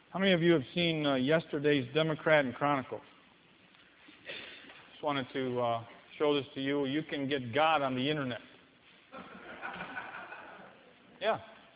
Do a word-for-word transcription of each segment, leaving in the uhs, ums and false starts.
How many of you have seen uh, yesterday's Democrat and Chronicle? Just wanted to uh, show this to you. You can get God on the internet. Yeah.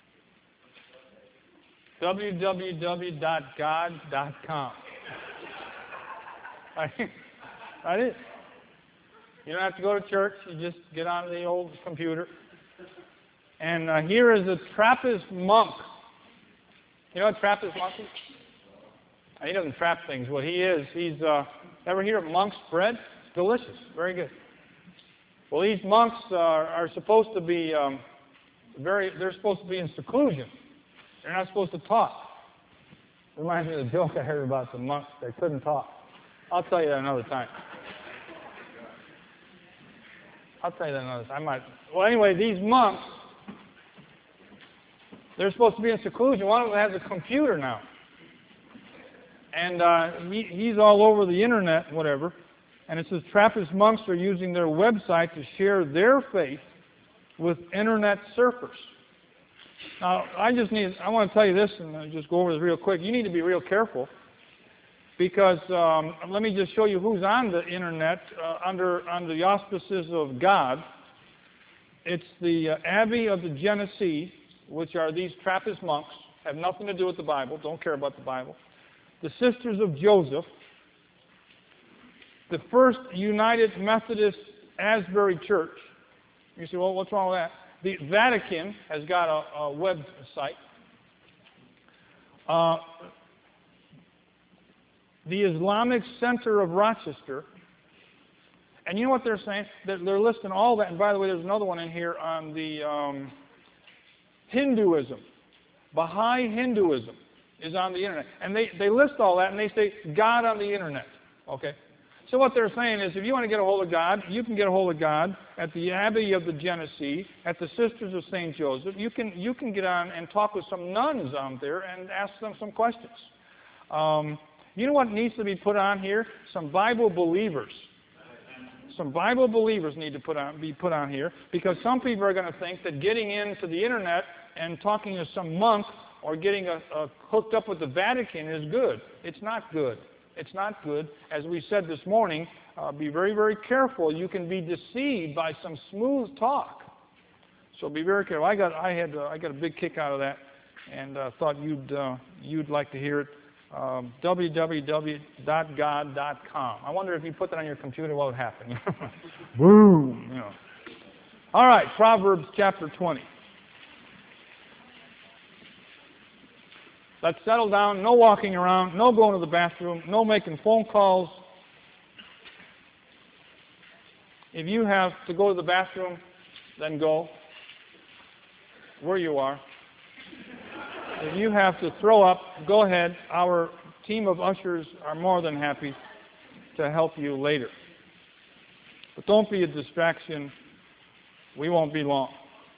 w w w dot god dot com. Right? Right? You don't have to go to church. You just get on the old computer. And uh, here is a Trappist monk. You know what Trappist monk is? He doesn't trap things. What he is, he's, uh, ever hear of monk's bread? It's delicious. Very good. Well, these monks are, are supposed to be um, very, they're supposed to be in seclusion. They're not supposed to talk. Reminds me of the joke I heard about the monks. They couldn't talk. I'll tell you that another time. I'll tell you that another time. I might. Well, anyway, these monks, they're supposed to be in seclusion. One of them has a computer now. And uh, he, he's all over the internet, whatever. And it says Trappist monks are using their website to share their faith with internet surfers. Now, I just need, I want to tell you this, and I'll just go over this real quick. You need to be real careful, because um, let me just show you who's on the internet uh, under, under the auspices of God. It's the uh, Abbey of the Genesee, which are these Trappist monks, have nothing to do with the Bible, don't care about the Bible. The Sisters of Joseph, the First United Methodist Asbury Church. You say, well, what's wrong with that? The Vatican has got a, a website. Uh, the Islamic Center of Rochester. And you know what they're saying? They're, they're listing all that. And by the way, there's another one in here on the um, Hinduism. Baha'i Hinduism is on the internet. And they, they list all that, and they say God on the internet. Okay? So what they're saying is, if you want to get a hold of God, you can get a hold of God at the Abbey of the Genesee, at the Sisters of Saint Joseph. You can, you can get on and talk with some nuns out there and ask them some questions. Um, you know what needs to be put on here? Some Bible believers. Some Bible believers need to put on, be put on here, because some people are going to think that getting into the internet and talking to some monk or getting a, a hooked up with the Vatican is good. It's not good. It's not good. As we said this morning, uh, be very, very careful. You can be deceived by some smooth talk. So be very careful. I got, I had, uh, I got a big kick out of that, and uh, thought you'd, uh, you'd like to hear it. Um, w w w dot god dot com. I wonder if you put that on your computer, what would happen? Boom. You know. All right, Proverbs chapter twenty. Let's settle down. No walking around. No going to the bathroom. No making phone calls. If you have to go to the bathroom, then go where you are. If you have to throw up, go ahead. Our team of ushers are more than happy to help you later. But don't be a distraction. We won't be long.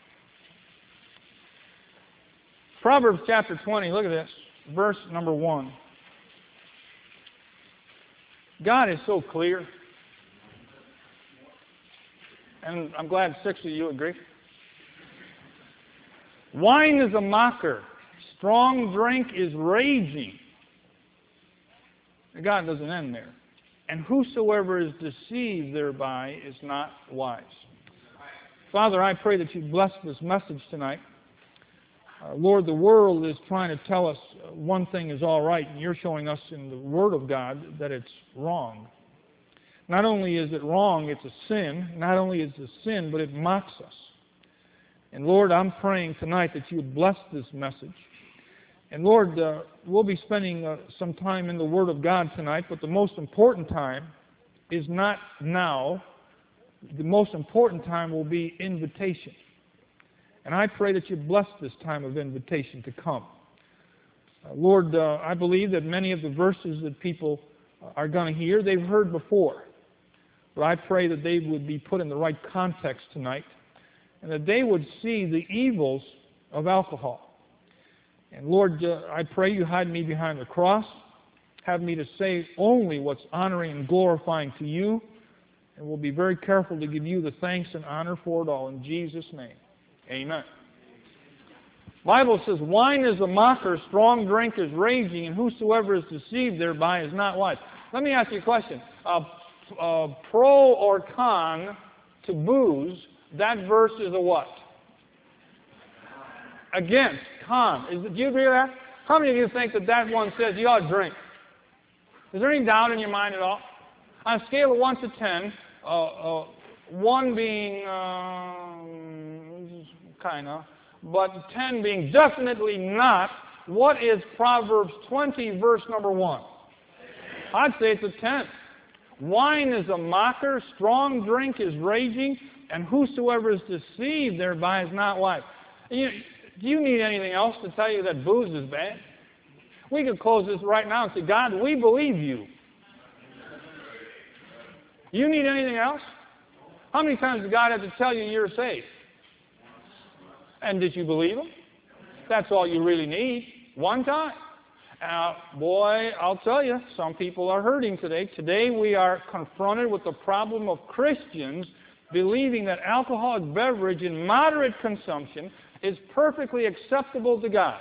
Proverbs chapter twenty, look at this, verse number one. God is so clear. And I'm glad six of you agree. Wine is a mocker. Strong drink is raging. God doesn't end there. And whosoever is deceived thereby is not wise. Father, I pray that you bless this message tonight. Uh, Lord, the world is trying to tell us one thing is all right, and you're showing us in the Word of God that it's wrong. Not only is it wrong, it's a sin. Not only is it a sin, but it mocks us. And Lord, I'm praying tonight that you would bless this message. And Lord, uh, we'll be spending uh, some time in the Word of God tonight, but the most important time is not now. The most important time will be invitation. And I pray that you bless this time of invitation to come. Uh, Lord, uh, I believe that many of the verses that people are going to hear, they've heard before. But I pray that they would be put in the right context tonight, and that they would see the evils of alcohol. And Lord, uh, I pray you hide me behind the cross. Have me to say only what's honoring and glorifying to you. And we'll be very careful to give you the thanks and honor for it all. In Jesus' name, amen. Bible says, wine is a mocker, strong drink is raging, and whosoever is deceived thereby is not wise. Let me ask you a question. Uh, uh, pro or con to booze, that verse is a what? Against, con. Is, do you agree with that? How many of you think that that one says you ought to drink? Is there any doubt in your mind at all? On a scale of one to ten, uh, uh, one being um, kind of, but ten being definitely not, what is Proverbs twenty, verse number one? I'd say it's a ten. Wine is a mocker, strong drink is raging, and whosoever is deceived thereby is not wise. You, do you need anything else to tell you that booze is bad? We could close this right now and say, God, we believe you. You need anything else? How many times did God have to tell you you're saved? And did you believe him? That's all you really need. One time. Now, boy, I'll tell you, some people are hurting today. Today we are confronted with the problem of Christians believing that alcoholic beverage in moderate consumption is perfectly acceptable to God.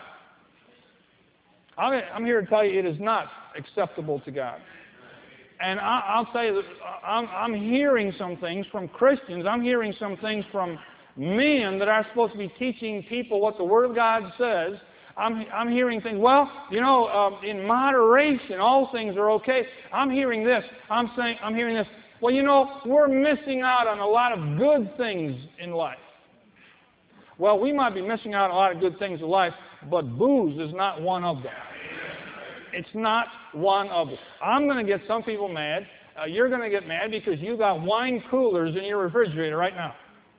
I'm here to tell you it is not acceptable to God. And I'll tell you, that I'm, I'm hearing some things from Christians. I'm hearing some things from men that are supposed to be teaching people what the Word of God says. I'm, I'm hearing things, well, you know, um, in moderation, all things are okay. I'm hearing this. I'm saying, I'm hearing this. Well, you know, we're missing out on a lot of good things in life. Well, we might be missing out on a lot of good things in life, but booze is not one of them. It's not one of them. I'm going to get some people mad. Uh, you're going to get mad because you got wine coolers in your refrigerator right now.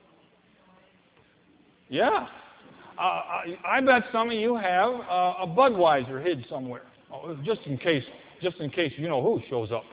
Yeah. Uh, I, I bet some of you have uh, a Budweiser hid somewhere, oh, just in case, just in case you know who shows up.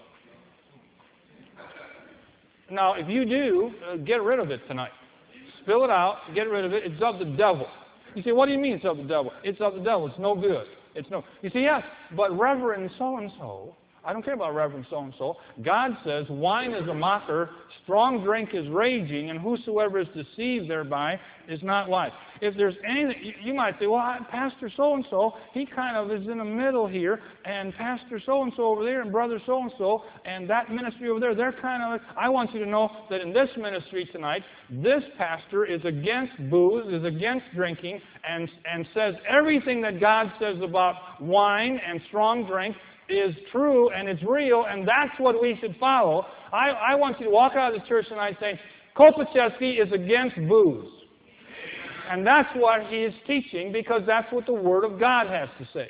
Now, if you do, uh, get rid of it tonight. Spill it out, get rid of it. It's of the devil. You say, what do you mean it's of the devil? It's of the devil. It's no good. It's no. You say, yes, but Reverend so-and-so, I don't care about Reverend so-and-so. God says, wine is a mocker, strong drink is raging, and whosoever is deceived thereby is not wise. If there's anything, you, you might say, well, Pastor so-and-so, he kind of is in the middle here, and Pastor so-and-so over there, and Brother so-and-so, and that ministry over there, they're kind of, I want you to know that in this ministry tonight, this pastor is against booze, is against drinking, and, and says everything that God says about wine and strong drink is true and it's real, and that's what we should follow. I, I want you to walk out of the church tonight saying, Kopachevsky is against booze. And that's what he is teaching because that's what the Word of God has to say.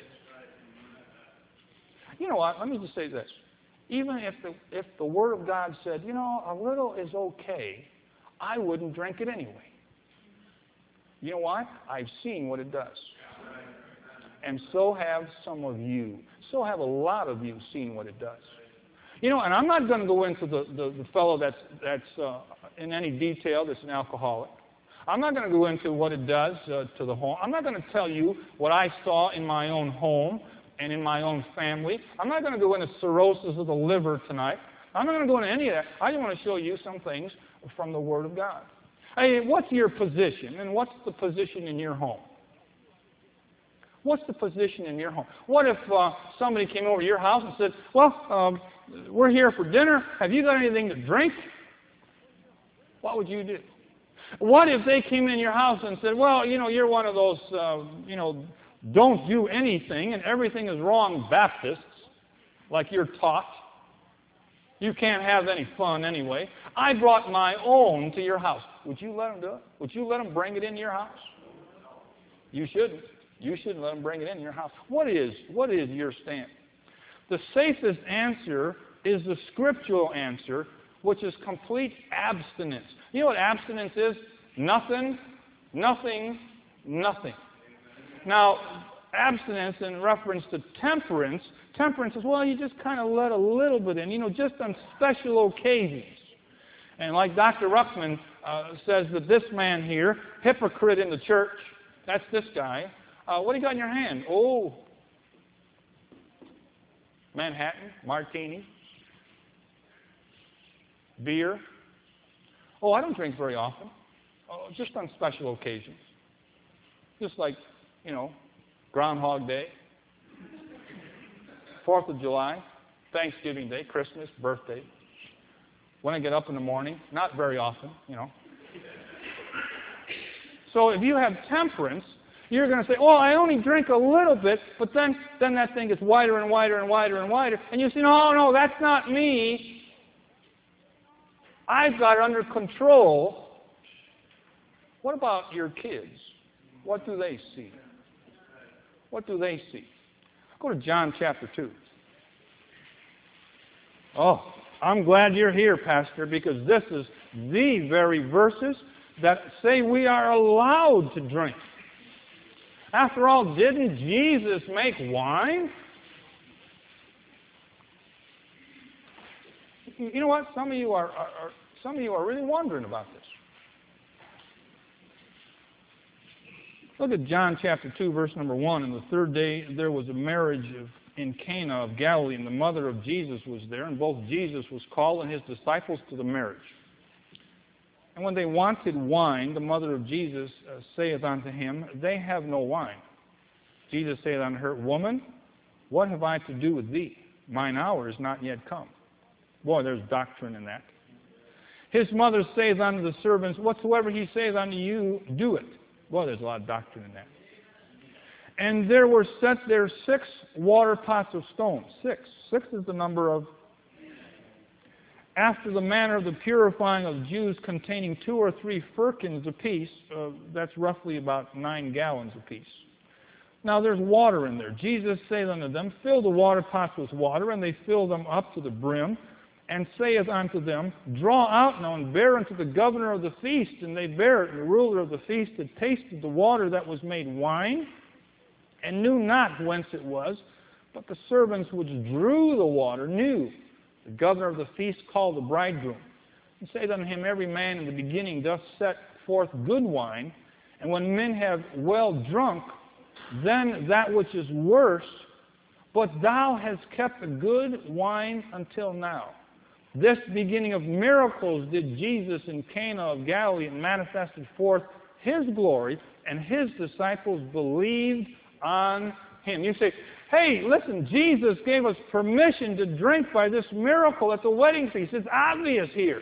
You know what? Let me just say this. Even if the, if the Word of God said, you know, a little is okay, I wouldn't drink it anyway. You know why? I've seen what it does. And so have some of you. So have a lot of you seen what it does. You know, and I'm not going to go into the, the, the fellow that's, that's uh, in any detail that's an alcoholic. I'm not going to go into what it does uh, to the home. I'm not going to tell you what I saw in my own home and in my own family. I'm not going to go into cirrhosis of the liver tonight. I'm not going to go into any of that. I just want to show you some things from the Word of God. Hey, what's your position, and what's the position in your home? What's the position in your home? What if uh, somebody came over to your house and said, well, um, we're here for dinner. Have you got anything to drink? What would you do? What if they came in your house and said, well, you know, you're one of those, uh, you know, don't do anything and everything is wrong Baptists, like you're taught. You can't have any fun anyway. I brought my own to your house. Would you let them do it? Would you let them bring it in your house? You shouldn't. You shouldn't let them bring it in your house. What is, what is your stand? The safest answer is the scriptural answer, which is complete abstinence. You know what abstinence is? Nothing, nothing, nothing. Now, abstinence in reference to temperance, temperance is, well, you just kind of let a little bit in, you know, just on special occasions. And like Doctor Ruckman uh, says that this man here, hypocrite in the church, that's this guy. Uh, what do you got in your hand? Oh, Manhattan, martini, beer. Oh, I don't drink very often. Oh, just on special occasions. Just like you know, Groundhog Day, Fourth of July, Thanksgiving Day, Christmas, birthday. When I get up in the morning, not very often, you know. So if you have temperance, you're going to say, oh, I only drink a little bit, but then, then that thing gets wider and wider and wider and wider. And you say, no, no, that's not me. I've got it under control. What about your kids? What do they see? What do they see? Go to John chapter two. Oh, I'm glad you're here, Pastor, because this is the very verses that say we are allowed to drink. After all, didn't Jesus make wine? You know what? Some of you are, are, are some of you are really wondering about this. Look at John chapter two, verse number one. And the third day there was a marriage of, in Cana of Galilee, and the mother of Jesus was there, and both Jesus was called and his disciples to the marriage. And when they wanted wine, the mother of Jesus uh, saith unto him, they have no wine. Jesus saith unto her, Woman, what have I to do with thee? Mine hour is not yet come. Boy, there's doctrine in that. His mother saith unto the servants, Whatsoever he saith unto you, do it. Boy, there's a lot of doctrine in that. And there were set there six water pots of stone. Six. Six is the number of, after the manner of the purifying of Jews, containing two or three firkins apiece. Uh, that's roughly about nine gallons apiece. Now there's water in there. Jesus saith unto them, Fill the water pots with water, and they fill them up to the brim, and saith unto them, Draw out now and bear unto the governor of the feast. And they bare it. And the ruler of the feast had tasted the water that was made wine, and knew not whence it was, but the servants which drew the water knew. The governor of the feast called the bridegroom, and saith unto him, Every man in the beginning doth set forth good wine, and when men have well drunk, then that which is worse, but thou hast kept the good wine until now. This beginning of miracles did Jesus in Cana of Galilee, and manifested forth his glory, and his disciples believed on him. You say, hey, listen, Jesus gave us permission to drink by this miracle at the wedding feast. It's obvious here.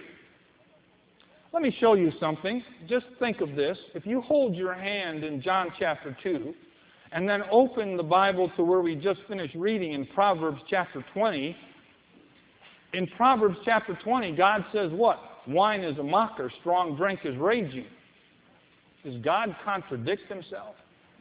Let me show you something. Just think of this. If you hold your hand in John chapter two, and then open the Bible to where we just finished reading in Proverbs chapter twenty, in Proverbs chapter twenty, God says what? Wine is a mocker, strong drink is raging. Does God contradict himself?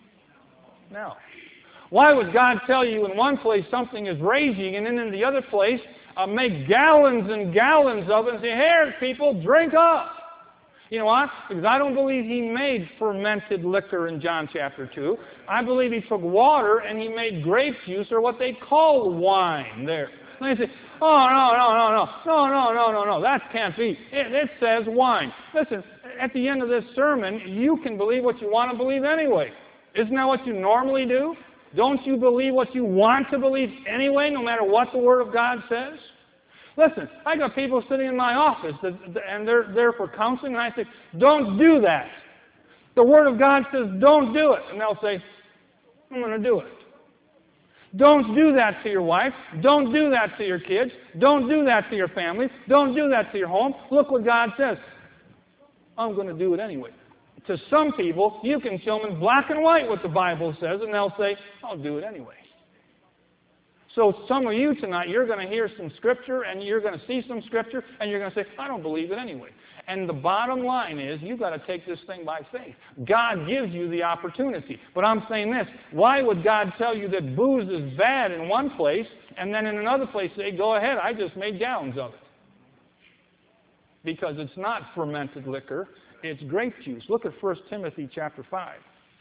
No. Why would God tell you in one place something is raging, and then in the other place uh, make gallons and gallons of it and say, here, people, drink up? You know what? Because I don't believe he made fermented liquor in John chapter two. I believe he took water and he made grape juice, or what they call wine there. And they say, oh, no, no, no, no, no, no, no, no, no, that can't be. It, it says wine. Listen, at the end of this sermon, you can believe what you want to believe anyway. Isn't that what you normally do? Don't you believe what you want to believe anyway, no matter what the Word of God says? Listen, I got people sitting in my office, that, and they're there for counseling, and I say, don't do that. The Word of God says, don't do it. And they'll say, I'm going to do it. Don't do that to your wife. Don't do that to your kids. Don't do that to your family. Don't do that to your home. Look what God says. I'm going to do it anyway. To some people, you can show them in black and white what the Bible says, and they'll say, I'll do it anyway. So some of you tonight, you're going to hear some Scripture, and you're going to see some Scripture, and you're going to say, I don't believe it anyway. And the bottom line is, you've got to take this thing by faith. God gives you the opportunity. But I'm saying this, why would God tell you that booze is bad in one place, and then in another place say, go ahead, I just made gallons of it? Because it's not fermented liquor, it's grape juice. Look at First Timothy chapter five.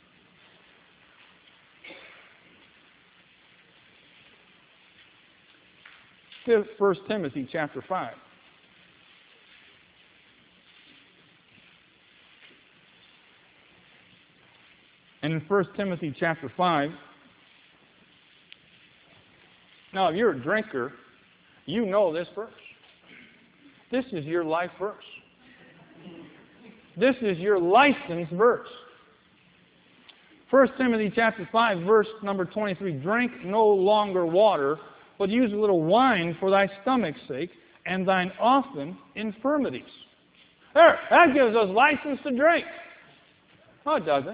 First Timothy chapter five. And in First Timothy chapter five, now if you're a drinker, you know this verse. This is your life verse. This is your license verse. First Timothy chapter five, verse number twenty-three, drink no longer water, but use a little wine for thy stomach's sake and thine often infirmities. There, that gives us license to drink. No, it doesn't.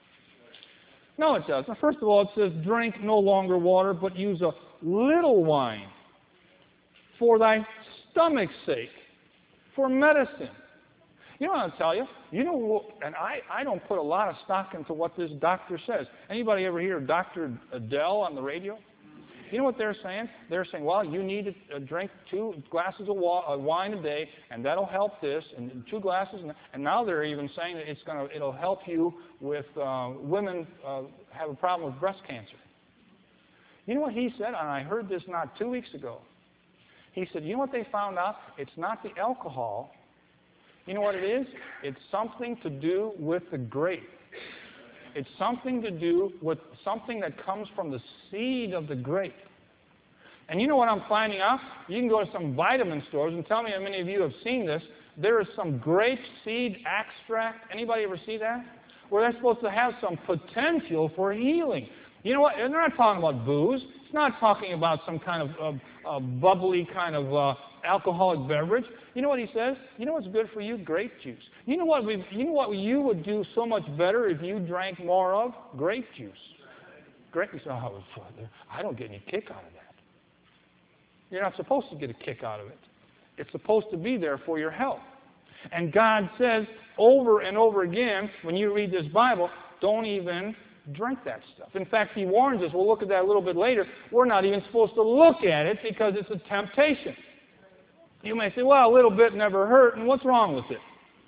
No, it doesn't. First of all, it says, drink no longer water, but use a little wine for thy stomach's sake, for medicine. You know what I'll tell you? You know, and I, I don't put a lot of stock into what this doctor says. Anybody ever hear Doctor Adele on the radio? You know what they're saying? They're saying, well, you need to drink two glasses of wine a day, and that'll help this, and two glasses. And now they're even saying that it's going to, it'll help you with uh, women uh, have a problem with breast cancer. You know what he said? And I heard this not two weeks ago. He said, you know what they found out? It's not the alcohol. You know what it is? It's something to do with the grape. It's something to do with something that comes from the seed of the grape. And you know what I'm finding out? You can go to some vitamin stores and tell me how many of you have seen this. There is some grape seed extract. Anybody ever see that? Where they're supposed to have some potential for healing. You know what? They're not talking about booze. It's not talking about some kind of uh, uh, bubbly kind of uh, alcoholic beverage. You know what he says? You know what's good for you? Grape juice. You know what we, you know what you would do so much better if you drank more of? Grape juice. Grape juice. Oh, I don't get any kick out of that. You're not supposed to get a kick out of it. It's supposed to be there for your health. And God says over and over again, when you read this Bible, don't even drink that stuff. In fact, he warns us, we'll look at that a little bit later, we're not even supposed to look at it because it's a temptation. You may say, well, a little bit never hurt, and what's wrong with it?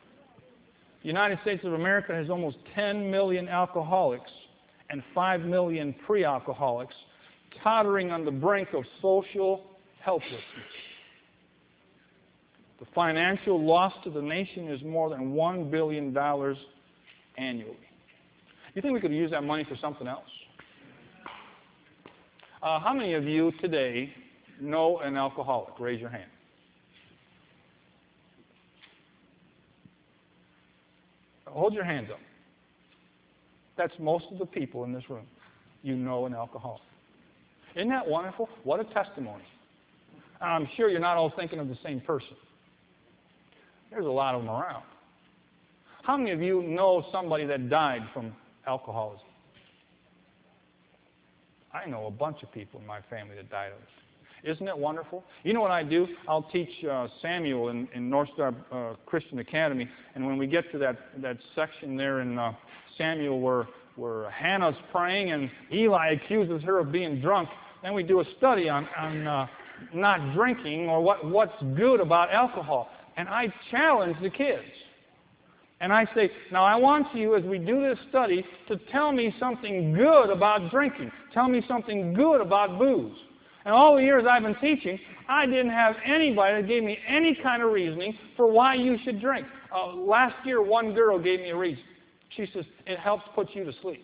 The United States of America has almost ten million alcoholics and five million pre-alcoholics tottering on the brink of social helplessness. The financial loss to the nation is more than one billion dollars annually. You think we could use that money for something else? Uh, how many of you today know an alcoholic? Raise your hand. Hold your hands up. That's most of the people in this room. You know an alcoholic. Isn't that wonderful? What a testimony. And I'm sure you're not all thinking of the same person. There's a lot of them around. How many of you know somebody that died from alcoholism? I know a bunch of people in my family that died of it. Isn't it wonderful? You know what I do? I'll teach uh, Samuel in, in North Star uh, Christian Academy, and when we get to that, that section there in uh, Samuel where, where Hannah's praying and Eli accuses her of being drunk, then we do a study on, on uh, not drinking or what, what's good about alcohol. And I challenge the kids. And I say, now I want you, as we do this study, to tell me something good about drinking. Tell me something good about booze. And all the years I've been teaching, I didn't have anybody that gave me any kind of reasoning for why you should drink. Uh, last year, one girl gave me a reason. She says, it helps put you to sleep.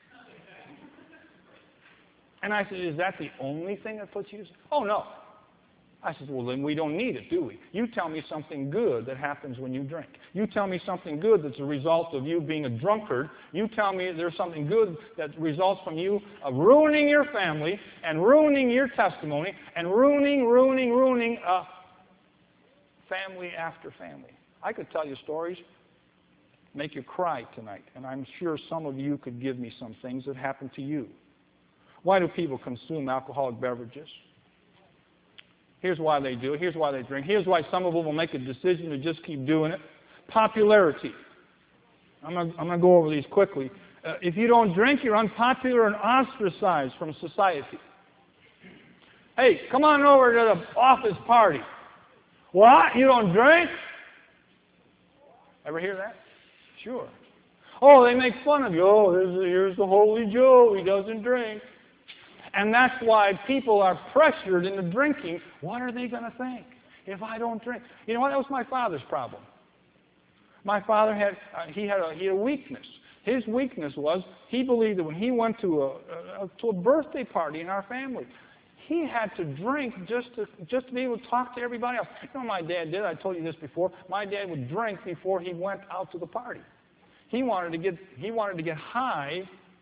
And I said, is that the only thing that puts you to sleep? Oh, no. I said, well, then we don't need it, do we? You tell me something good that happens when you drink. You tell me something good that's a result of you being a drunkard. You tell me there's something good that results from you uh, ruining your family and ruining your testimony and ruining, ruining, ruining uh, family after family. I could tell you stories, make you cry tonight, and I'm sure some of you could give me some things that happened to you. Why do people consume alcoholic beverages? Here's why they do it. Here's why they drink. Here's why some of them will make a decision to just keep doing it. Popularity. I'm going to go over these quickly. Uh, if you don't drink, you're unpopular and ostracized from society. Hey, come on over to the office party. What? You don't drink? Ever hear that? Sure. Oh, they make fun of you. Oh, here's the, here's the Holy Joe. He doesn't drink. And that's why people are pressured into drinking. What are they going to think if I don't drink? You know what? That was my father's problem. My father had, uh, he had a, he had a weakness. His weakness was he believed that when he went to a, a, to a birthday party in our family, he had to drink just to, just to be able to talk to everybody else. You know what my dad did? I told you this before. My dad would drink before he went out to the party. He wanted to get, he wanted to get high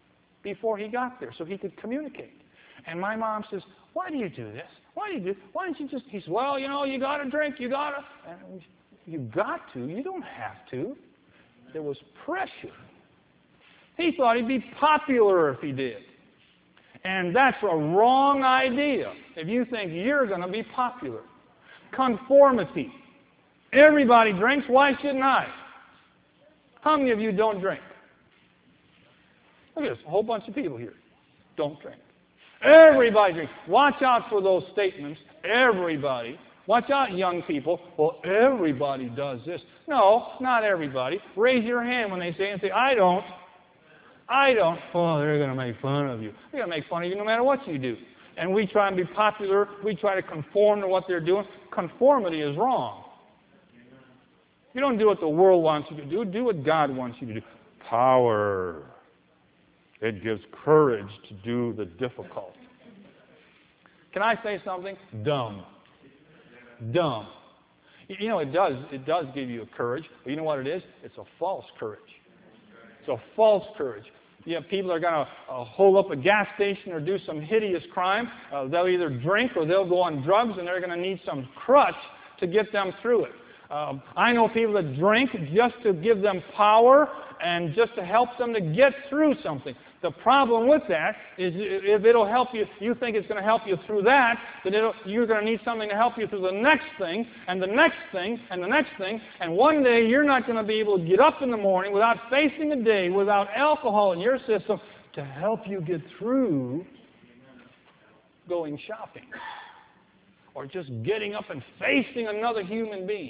before he got there so he could communicate. And my mom says, why do you do this? Why do you do Why don't you just, he says, well, you know, you got to drink, you got to. And you got to, you don't have to. There was pressure. He thought he'd be popular if he did. And that's a wrong idea if you think you're going to be popular. Conformity. Everybody drinks, why shouldn't I? How many of you don't drink? Look at this, a whole bunch of people here don't drink. Everybody drinks. Watch out for those statements. Everybody. Watch out, young people. Well, everybody does this. No, not everybody. Raise your hand when they say it and say, I don't. I don't. Oh, they're going to make fun of you. They're going to make fun of you no matter what you do. And we try and be popular. We try to conform to what they're doing. Conformity is wrong. You don't do what the world wants you to do. Do what God wants you to do. Power. It gives courage to do the difficult. Can I say something? Dumb. Dumb. You know, it does, it does give you a courage. But you know what it is? It's a false courage. It's a false courage. You have people that are going to uh, hold up a gas station or do some hideous crime. Uh, they'll either drink or they'll go on drugs, and they're going to need some crutch to get them through it. Um, I know people that drink just to give them power and just to help them to get through something. The problem with that is if it'll help you, you think it's going to help you through that, then it'll, you're going to need something to help you through the next thing, and the next thing, and the next thing, and one day you're not going to be able to get up in the morning without facing a day without alcohol in your system to help you get through going shopping or just getting up and facing another human being.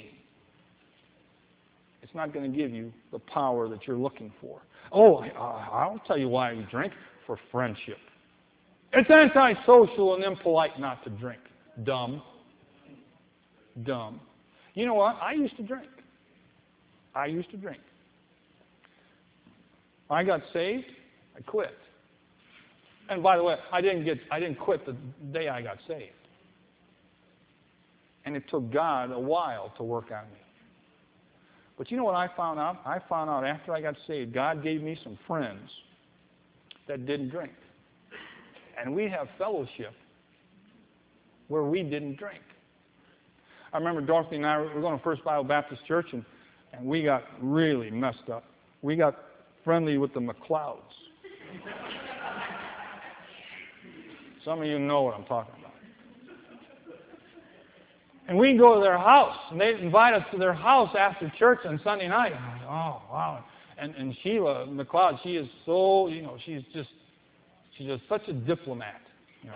It's not going to give you the power that you're looking for. Oh, I'll tell you why we drink. For friendship. It's antisocial and impolite not to drink. Dumb. Dumb. You know what? I used to drink. I used to drink. When I got saved, I quit. And by the way, I didn't get I didn't quit the day I got saved. And it took God a while to work on me. But you know what I found out? I found out after I got saved, God gave me some friends that didn't drink. And we have fellowship where we didn't drink. I remember Dorothy and I were going to First Bible Baptist Church, and, and we got really messed up. We got friendly with the McLeods. Some of you know what I'm talking about. And we go to their house, and they invite us to their house after church on Sunday night. And I go, oh, wow. And, and Sheila McLeod, she is so, you know, she's just, she's just such a diplomat, you know.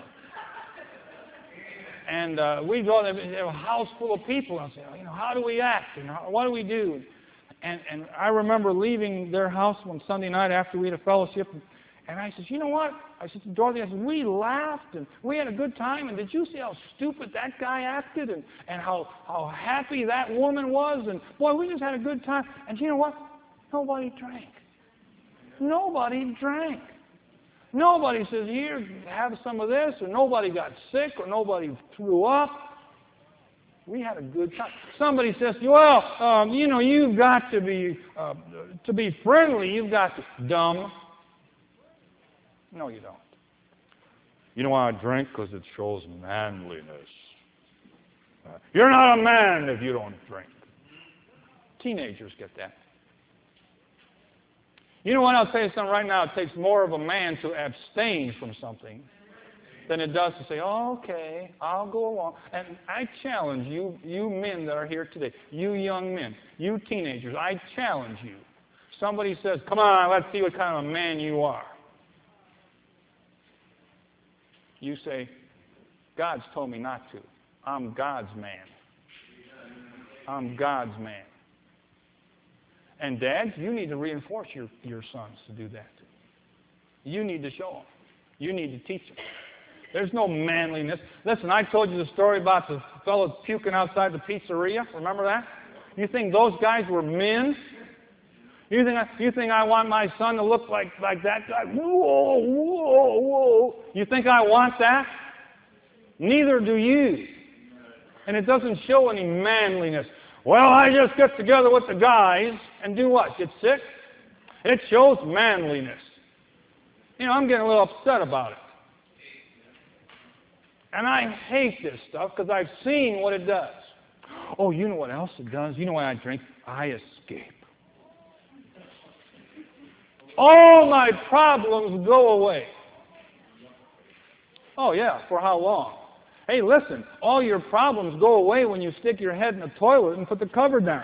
And uh, we go there, they have a house full of people, and I say, you know, how do we act? And how, what do we do? And, and I remember leaving their house one Sunday night after we had a fellowship, and, and I said, you know what? I said to Dorothy, I said, we laughed and we had a good time, and did you see how stupid that guy acted and, and how, how happy that woman was? And boy, we just had a good time. And you know what? Nobody drank. Nobody drank. Nobody says, here, have some of this, or nobody got sick, or nobody threw up. We had a good time. Somebody says, well, um, you know, you've got to be, uh, to be friendly, you've got to. Dumb. No, you don't. You know why I drink? Because it shows manliness. Uh, you're not a man if you don't drink. Teenagers get that. You know what? I'll tell you something right now. It takes more of a man to abstain from something than it does to say, oh, okay, I'll go along. And I challenge you, you men that are here today, you young men, you teenagers, I challenge you. Somebody says, come on, let's see what kind of a man you are. You say, God's told me not to. I'm God's man. I'm God's man. And dads, you need to reinforce your, your sons to do that. You need to show them. You need to teach them. There's no manliness. Listen, I told you the story about the fellow puking outside the pizzeria. Remember that? You think those guys were men? You think, I, you think I want my son to look like, like that guy? Whoa, whoa, whoa. You think I want that? Neither do you. And it doesn't show any manliness. Well, I just get together with the guys and do what? Get sick? It shows manliness. You know, I'm getting a little upset about it. And I hate this stuff because I've seen what it does. Oh, you know what else it does? You know why I drink? I escape. All my problems go away. Oh, yeah, for how long? Hey, listen, all your problems go away when you stick your head in the toilet and put the cover down.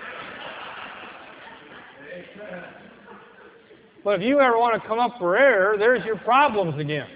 But if you ever want to come up for air, there's your problems again.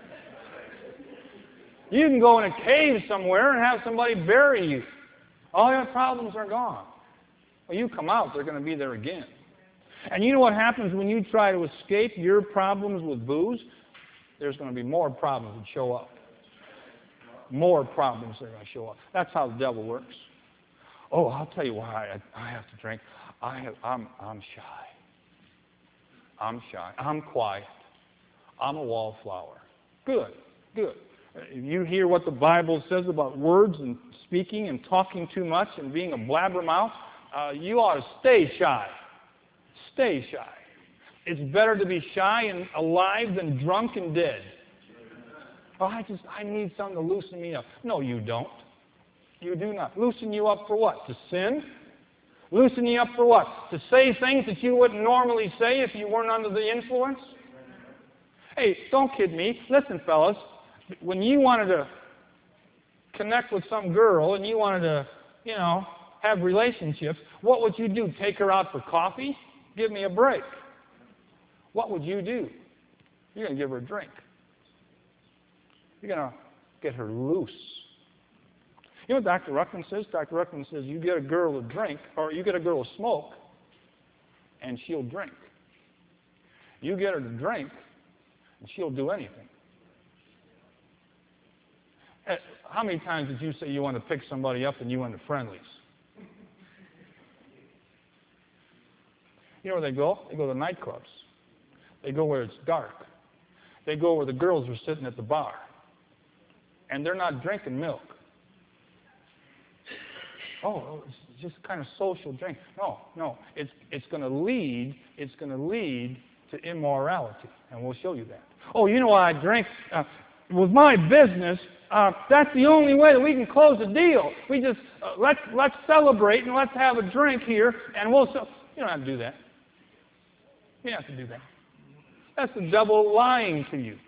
You can go in a cave somewhere and have somebody bury you. All your problems are gone. Well, you come out, they're going to be there again. And you know what happens when you try to escape your problems with booze? There's going to be more problems that show up. More problems that are going to show up. That's how the devil works. Oh, I'll tell you why I, I have to drink. I have, I'm, I'm shy. I'm shy. I'm quiet. I'm a wallflower. Good, good. If you hear what the Bible says about words and speaking and talking too much and being a blabbermouth, uh, you ought to stay shy. Stay shy. It's better to be shy and alive than drunk and dead. Oh, I just, I need something to loosen me up. No, you don't. You do not. Loosen you up for what? To sin? Loosen you up for what? To say things that you wouldn't normally say if you weren't under the influence? Hey, don't kid me. Listen, fellas, when you wanted to connect with some girl and you wanted to, you know, have relationships, what would you do? Take her out for coffee? Give me a break. What would you do? You're going to give her a drink. You're going to get her loose. You know what Doctor Ruckman says? Doctor Ruckman says you get a girl to drink, or you get a girl to smoke, and she'll drink. You get her to drink, and she'll do anything. How many times did you say you want to pick somebody up and you went to Friendly's? You know where they go? They go to nightclubs. They go where it's dark. They go where the girls are sitting at the bar. And they're not drinking milk. Oh, it's just kind of social drink. No, no. It's, it's going to lead, it's going to lead to immorality. And we'll show you that. Oh, you know why I drink? Uh, with my business, uh, that's the only way that we can close a deal. We just, uh, let's, let's celebrate and let's have a drink here and we'll sell. You don't have to do that. You don't have to do that. That's the devil lying to you.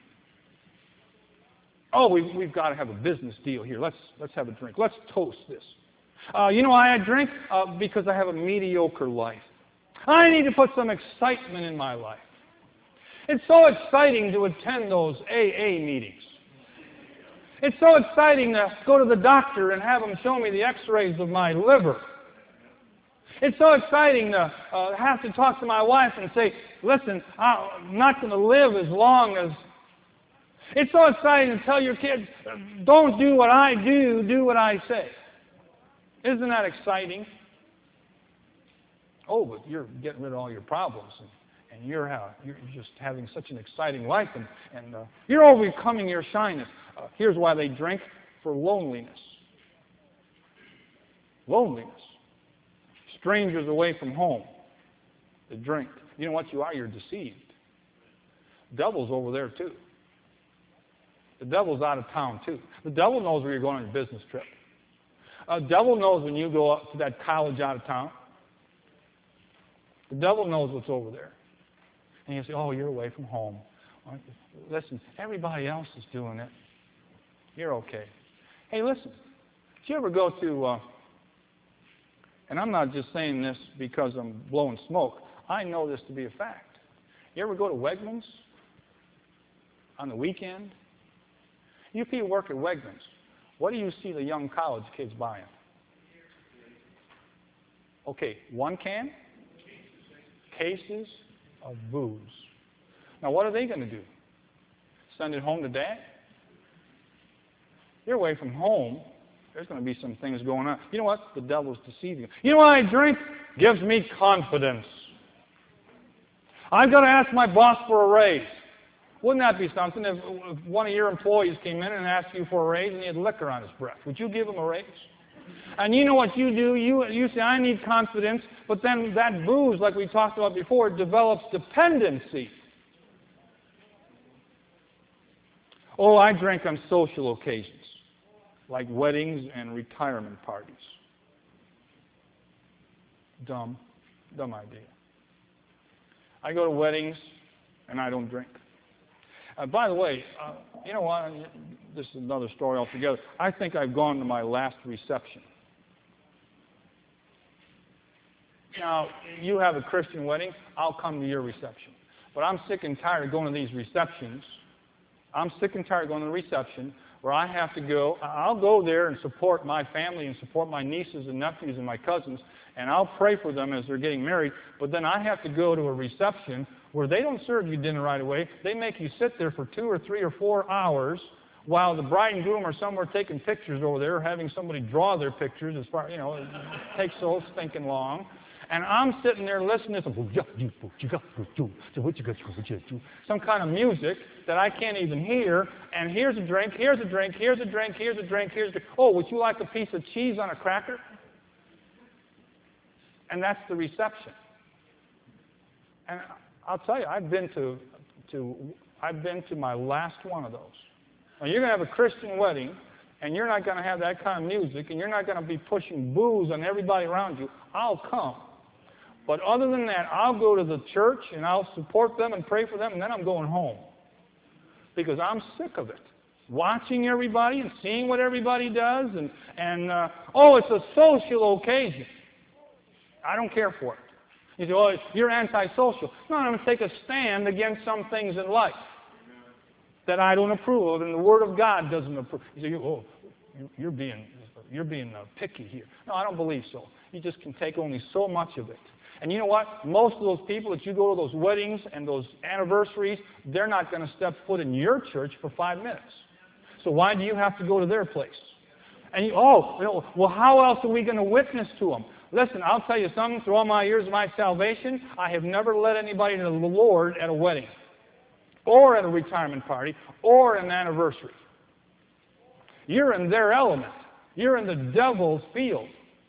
Oh, we've, we've got to have a business deal here. Let's, let's have a drink. Let's toast this. Uh, you know why I drink? Uh, because I have a mediocre life. I need to put some excitement in my life. It's so exciting to attend those A A meetings. It's so exciting to go to the doctor and have them show me the x-rays of my liver. It's so exciting to uh, have to talk to my wife and say, listen, I'm not going to live as long as... It's so exciting to tell your kids, don't do what I do, do what I say. Isn't that exciting? Oh, but you're getting rid of all your problems, and, and you're, uh, you're just having such an exciting life, and, and uh, you're overcoming your shyness. Uh, here's why they drink: for loneliness. Loneliness. Strangers away from home, they drink. You know what you are? You're deceived. The devil's over there too. The devil's out of town too. The devil knows where you're going on your business trip. The devil knows when you go up to that college out of town. The devil knows what's over there. And you say, oh, you're away from home. Listen, everybody else is doing it. You're okay. Hey, listen, did you ever go to... Uh, And I'm not just saying this because I'm blowing smoke. I know this to be a fact. You ever go to Wegmans on the weekend? You people work at Wegmans. What do you see the young college kids buying? Okay, one can? Cases of booze. Now, what are they going to do? Send it home to dad? You're away from home. There's going to be some things going on. You know what? The devil's deceiving you. You know why I drink? Gives me confidence. I've got to ask my boss for a raise. Wouldn't that be something if, if one of your employees came in and asked you for a raise and he had liquor on his breath? Would you give him a raise? And you know what you do? You, you say, I need confidence, but then that booze, like we talked about before, develops dependency. Oh, I drink on social occasions, like weddings and retirement parties. Dumb, dumb idea. I go to weddings and I don't drink. Uh, by the way, uh, you know what? This is another story altogether. I think I've gone to my last reception. Now, you have a Christian wedding, I'll come to your reception. But I'm sick and tired of going to these receptions. I'm sick and tired of going to the reception where I have to go. I'll go there and support my family and support my nieces and nephews and my cousins, and I'll pray for them as they're getting married. But then I have to go to a reception where they don't serve you dinner right away. They make you sit there for two or three or four hours while the bride and groom are somewhere taking pictures over there, having somebody draw their pictures. As far, you know, it takes so stinking long. And I'm sitting there listening to some kind of music that I can't even hear. And here's a drink, here's a drink, here's a drink, here's a drink, here's a drink. Oh, would you like a piece of cheese on a cracker? And that's the reception. And I'll tell you, I've been to, to I've been to my last one of those. Now, you're going to have a Christian wedding, and you're not going to have that kind of music, and you're not going to be pushing booze on everybody around you. I'll come. But other than that, I'll go to the church, and I'll support them and pray for them, and then I'm going home. Because I'm sick of it. Watching everybody and seeing what everybody does, and, and uh, oh, it's a social occasion. I don't care for it. You say, oh, you're antisocial. No, I'm going to take a stand against some things in life that I don't approve of, and the Word of God doesn't approve. You say, oh, you're being, you're being uh, picky here. No, I don't believe so. You just can take only so much of it. And you know what? Most of those people that you go to those weddings and those anniversaries, they're not going to step foot in your church for five minutes. So why do you have to go to their place? And you, oh, you know, well, how else are we going to witness to them? Listen, I'll tell you something. Through all my years of my salvation, I have never led anybody to the Lord at a wedding, or at a retirement party, or an anniversary. You're in their element. You're in the devil's field.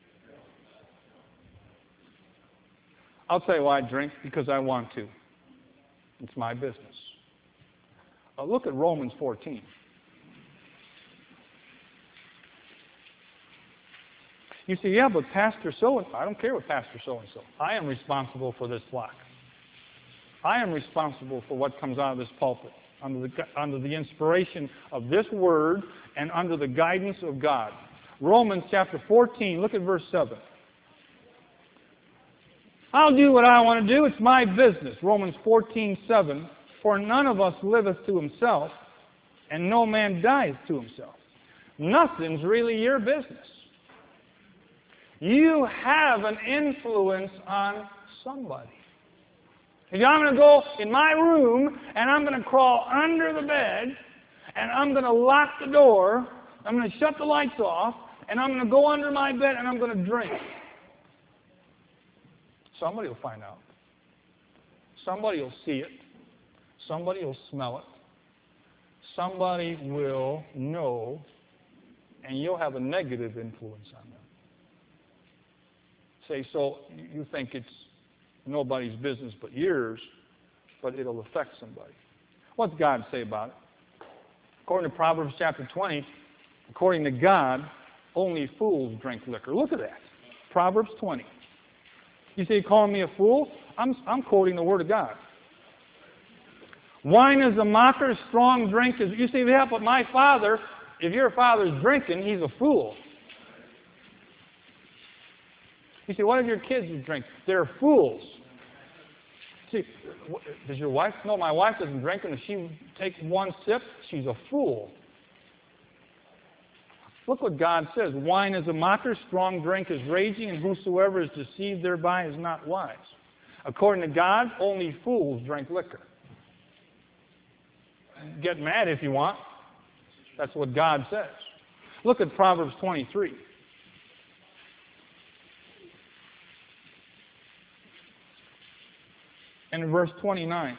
I'll tell you why I drink, because I want to. It's my business. Uh, look at Romans fourteen. You say, yeah, but Pastor so-and-so, I don't care what Pastor so-and-so. I am responsible for this flock. I am responsible for what comes out of this pulpit under the, under the inspiration of this word and under the guidance of God. Romans chapter fourteen, look at verse seven. I'll do what I want to do. It's my business. Romans fourteen, seven. For none of us liveth to himself, and no man dieth to himself. Nothing's really your business. You have an influence on somebody. If I'm going to go in my room, and I'm going to crawl under the bed, and I'm going to lock the door, I'm going to shut the lights off, and I'm going to go under my bed, and I'm going to drink. Somebody will find out. Somebody will see it. Somebody will smell it. Somebody will know, and you'll have a negative influence on them. Say, so you think it's nobody's business but yours, but it'll affect somebody. What's God say about it? According to Proverbs chapter twenty, according to God, only fools drink liquor. Look at that. Proverbs twenty. You say, you're calling me a fool? I'm, I'm quoting the Word of God. Wine is a mocker, strong drink is... You say, yeah, but my father, if your father's drinking, he's a fool. You say, what if your kids drink? They're fools. See, does your wife? No, my wife doesn't drink, and if she takes one sip, she's a fool. Look what God says. Wine is a mocker, strong drink is raging, and whosoever is deceived thereby is not wise. According to God, only fools drink liquor. Get mad if you want. That's what God says. Look at Proverbs twenty-three. And in verse twenty-nine.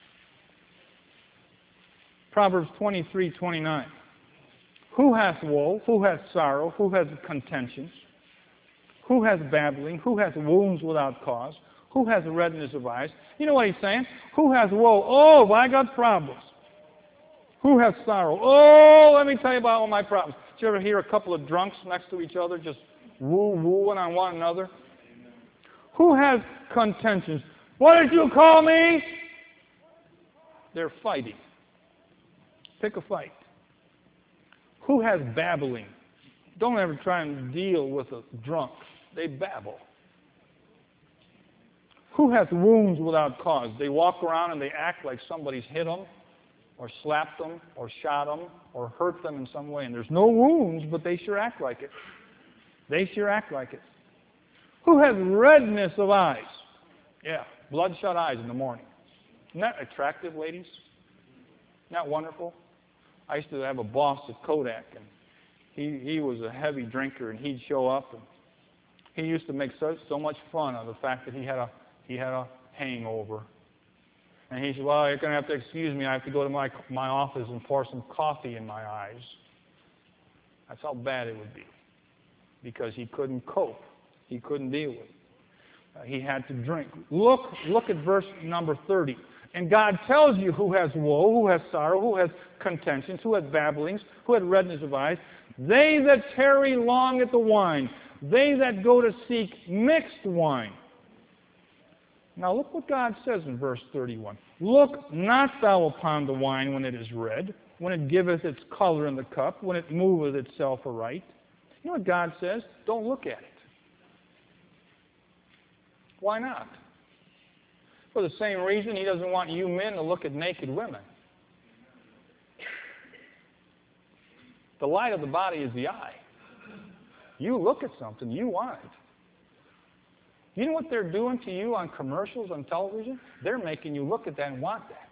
Proverbs twenty-three, twenty-nine. Who hath woe? Who hath sorrow? Who hath contentions? Who hath babbling? Who hath wounds without cause? Who hath redness of eyes? You know what he's saying? Who hath woe? Oh, I got problems. Who has sorrow? Oh, let me tell you about all my problems. Did you ever hear a couple of drunks next to each other just woo-wooing on one another? Who has contentions? What did you call me? They're fighting. Pick a fight. Who has babbling? Don't ever try and deal with a drunk. They babble. Who has wounds without cause? They walk around and they act like somebody's hit them, or slapped them, or shot them, or hurt them in some way. And there's no wounds, but they sure act like it. They sure act like it. Who has redness of eyes? Yeah, bloodshot eyes in the morning. Isn't that attractive, ladies? Isn't that wonderful? I used to have a boss at Kodak, and he, he was a heavy drinker, and he'd show up, and he used to make so, so much fun of the fact that he had a, he had a hangover. And he said, well, you're going to have to excuse me. I have to go to my, my office and pour some coffee in my eyes. That's how bad it would be, because he couldn't cope. He couldn't deal with it. Uh, he had to drink. Look, look at verse number thirty. And God tells you who has woe, who has sorrow, who has contentions, who has babblings, who has redness of eyes. They that tarry long at the wine, they that go to seek mixed wine. Now look what God says in verse thirty-one. Look not thou upon the wine when it is red, when it giveth its color in the cup, when it moveth itself aright. You know what God says? Don't look at it. Why not? For the same reason he doesn't want you men to look at naked women. The light of the body is the eye. You look at something, you want it. You know what they're doing to you on commercials on television? They're making you look at that and want that.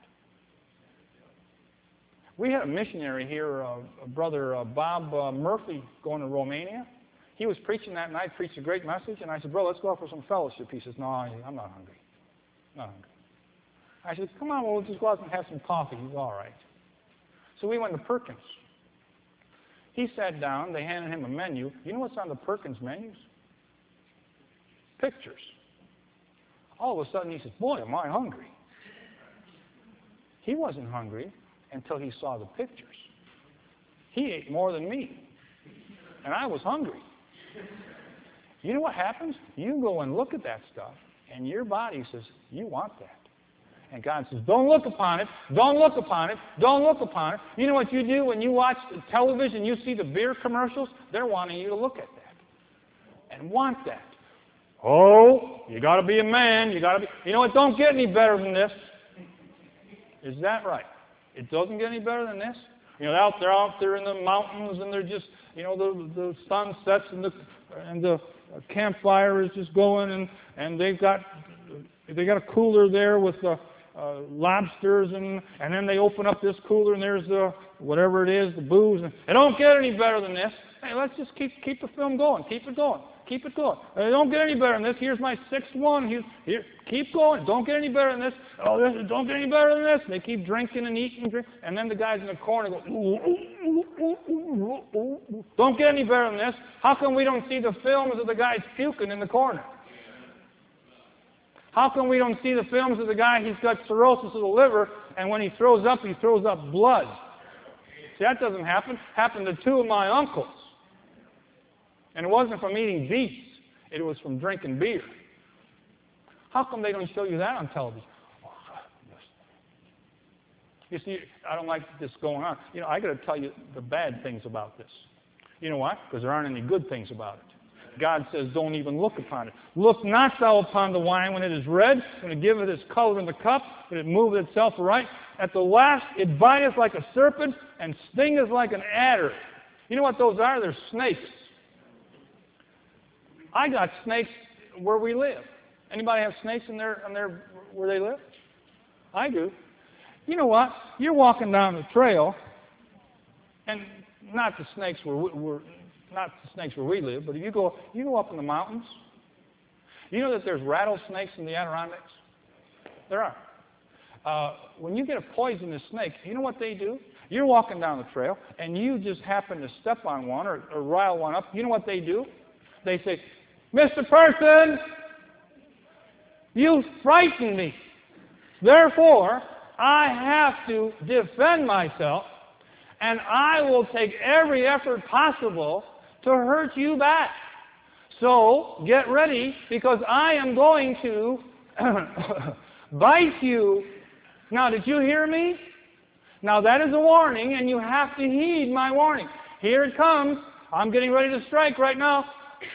We had a missionary here, uh, Brother uh, Bob uh, Murphy, going to Romania. He was preaching that night, preached a great message, and I said, bro, let's go out for some fellowship. He says, no, I'm not hungry. Not hungry. I said, come on, well, we'll just go out and have some coffee. He's all right. So we went to Perkins. He sat down. They handed him a menu. You know what's on the Perkins menus? Pictures. All of a sudden, he says, boy, am I hungry. He wasn't hungry until he saw the pictures. He ate more than me, and I was hungry. You know what happens? You go and look at that stuff, and your body says, you want that. And God says, don't look upon it, don't look upon it, don't look upon it. You know what you do when you watch television, you see the beer commercials? They're wanting you to look at that and want that. Oh, you got to be a man. You got to be. You know what? Don't get any better than this. Is that right? It doesn't get any better than this. You know, out there, out there in the mountains, and they're just, you know, the the sun sets and the and the campfire is just going, and and they've got they got a cooler there with the uh, lobsters, and and then they open up this cooler, and there's the whatever it is, the booze, and it don't get any better than this. Hey, let's just keep keep the film going, keep it going. Keep it going. Uh, don't get any better than this. Here's my sixth one. Here, here, keep going. Don't get any better than this. Oh, this, don't get any better than this. They keep drinking and eating, and drink, and then the guys in the corner go, ooh, ooh, ooh, ooh, ooh, ooh. Don't get any better than this. How come we don't see the films of the guys puking in the corner? How come we don't see the films of the guy who's got cirrhosis of the liver, and when he throws up, he throws up blood? See, that doesn't happen. Happened to two of my uncles. And it wasn't from eating beets. It was from drinking beer. How come they don't show you that on television? You see, I don't like this going on. You know, I got to tell you the bad things about this. You know why? Because there aren't any good things about it. God says, don't even look upon it. Look not thou upon the wine when it is red, when it giveth its color in the cup, when it moveth itself aright. At the last it biteth like a serpent, and stingeth like an adder. You know what those are? They're snakes. I got snakes where we live. Anybody have snakes in their, in their where they live? I do. You know what? You're walking down the trail, and not the snakes where we, we're, not the snakes where we live, but if you go you go up in the mountains, you know that there's rattlesnakes in the Adirondacks? There are. Uh, when you get a poisonous snake, you know what they do? You're walking down the trail, and you just happen to step on one or, or rile one up. You know what they do? They say, Mister Person, you frighten me. Therefore, I have to defend myself and I will take every effort possible to hurt you back. So get ready, because I am going to bite you. Now, did you hear me? Now, that is a warning, and you have to heed my warning. Here it comes. I'm getting ready to strike right now.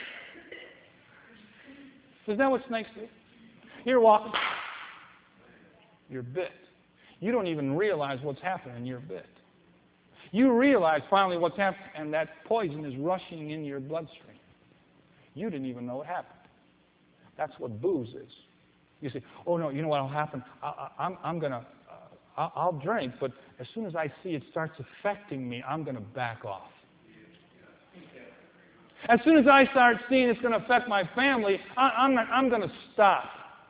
Is that what snakes do? You're walking. You're bit. You don't even realize what's happening. You're bit. You realize finally what's happening, and that poison is rushing in your bloodstream. You didn't even know it happened. That's what booze is. You say, oh, no, you know what will happen? I, I, I'm, I'm going to, uh, I'll drink, but as soon as I see it starts affecting me, I'm going to back off. As soon as I start seeing it's going to affect my family, I, I'm, not, I'm going to stop.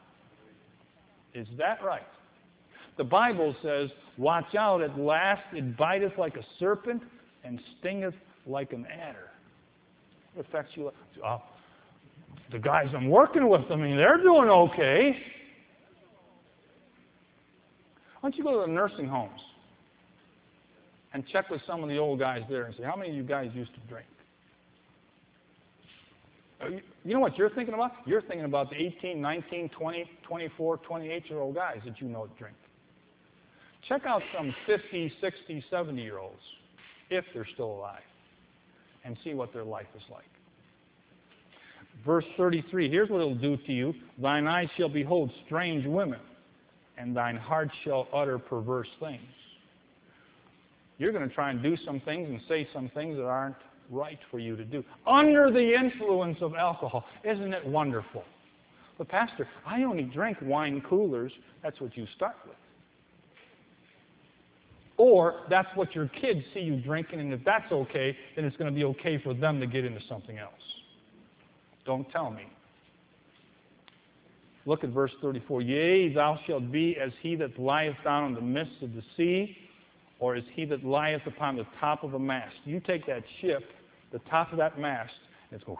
Is that right? The Bible says, watch out, at last it biteth like a serpent and stingeth like an adder. It affects you. Uh, the guys I'm working with, I mean, they're doing okay. Why don't you go to the nursing homes and check with some of the old guys there and say, how many of you guys used to drink? You know what you're thinking about? You're thinking about the eighteen, nineteen, twenty, twenty-four, twenty-eight-year-old guys that you know drink. Check out some fifty, sixty, seventy-year-olds, if they're still alive, and see what their life is like. Verse thirty-three, here's what it'll do to you. Thine eyes shall behold strange women, and thine heart shall utter perverse things. You're going to try and do some things and say some things that aren't right for you to do, under the influence of alcohol. Isn't it wonderful? But Pastor, I only drink wine coolers. That's what you start with. Or that's what your kids see you drinking, and if that's okay, then it's going to be okay for them to get into something else. Don't tell me. Look at verse thirty-four. Yea, thou shalt be as he that lieth down in the midst of the sea, or as he that lieth upon the top of a mast. You take that ship, the top of that mast, and it's going.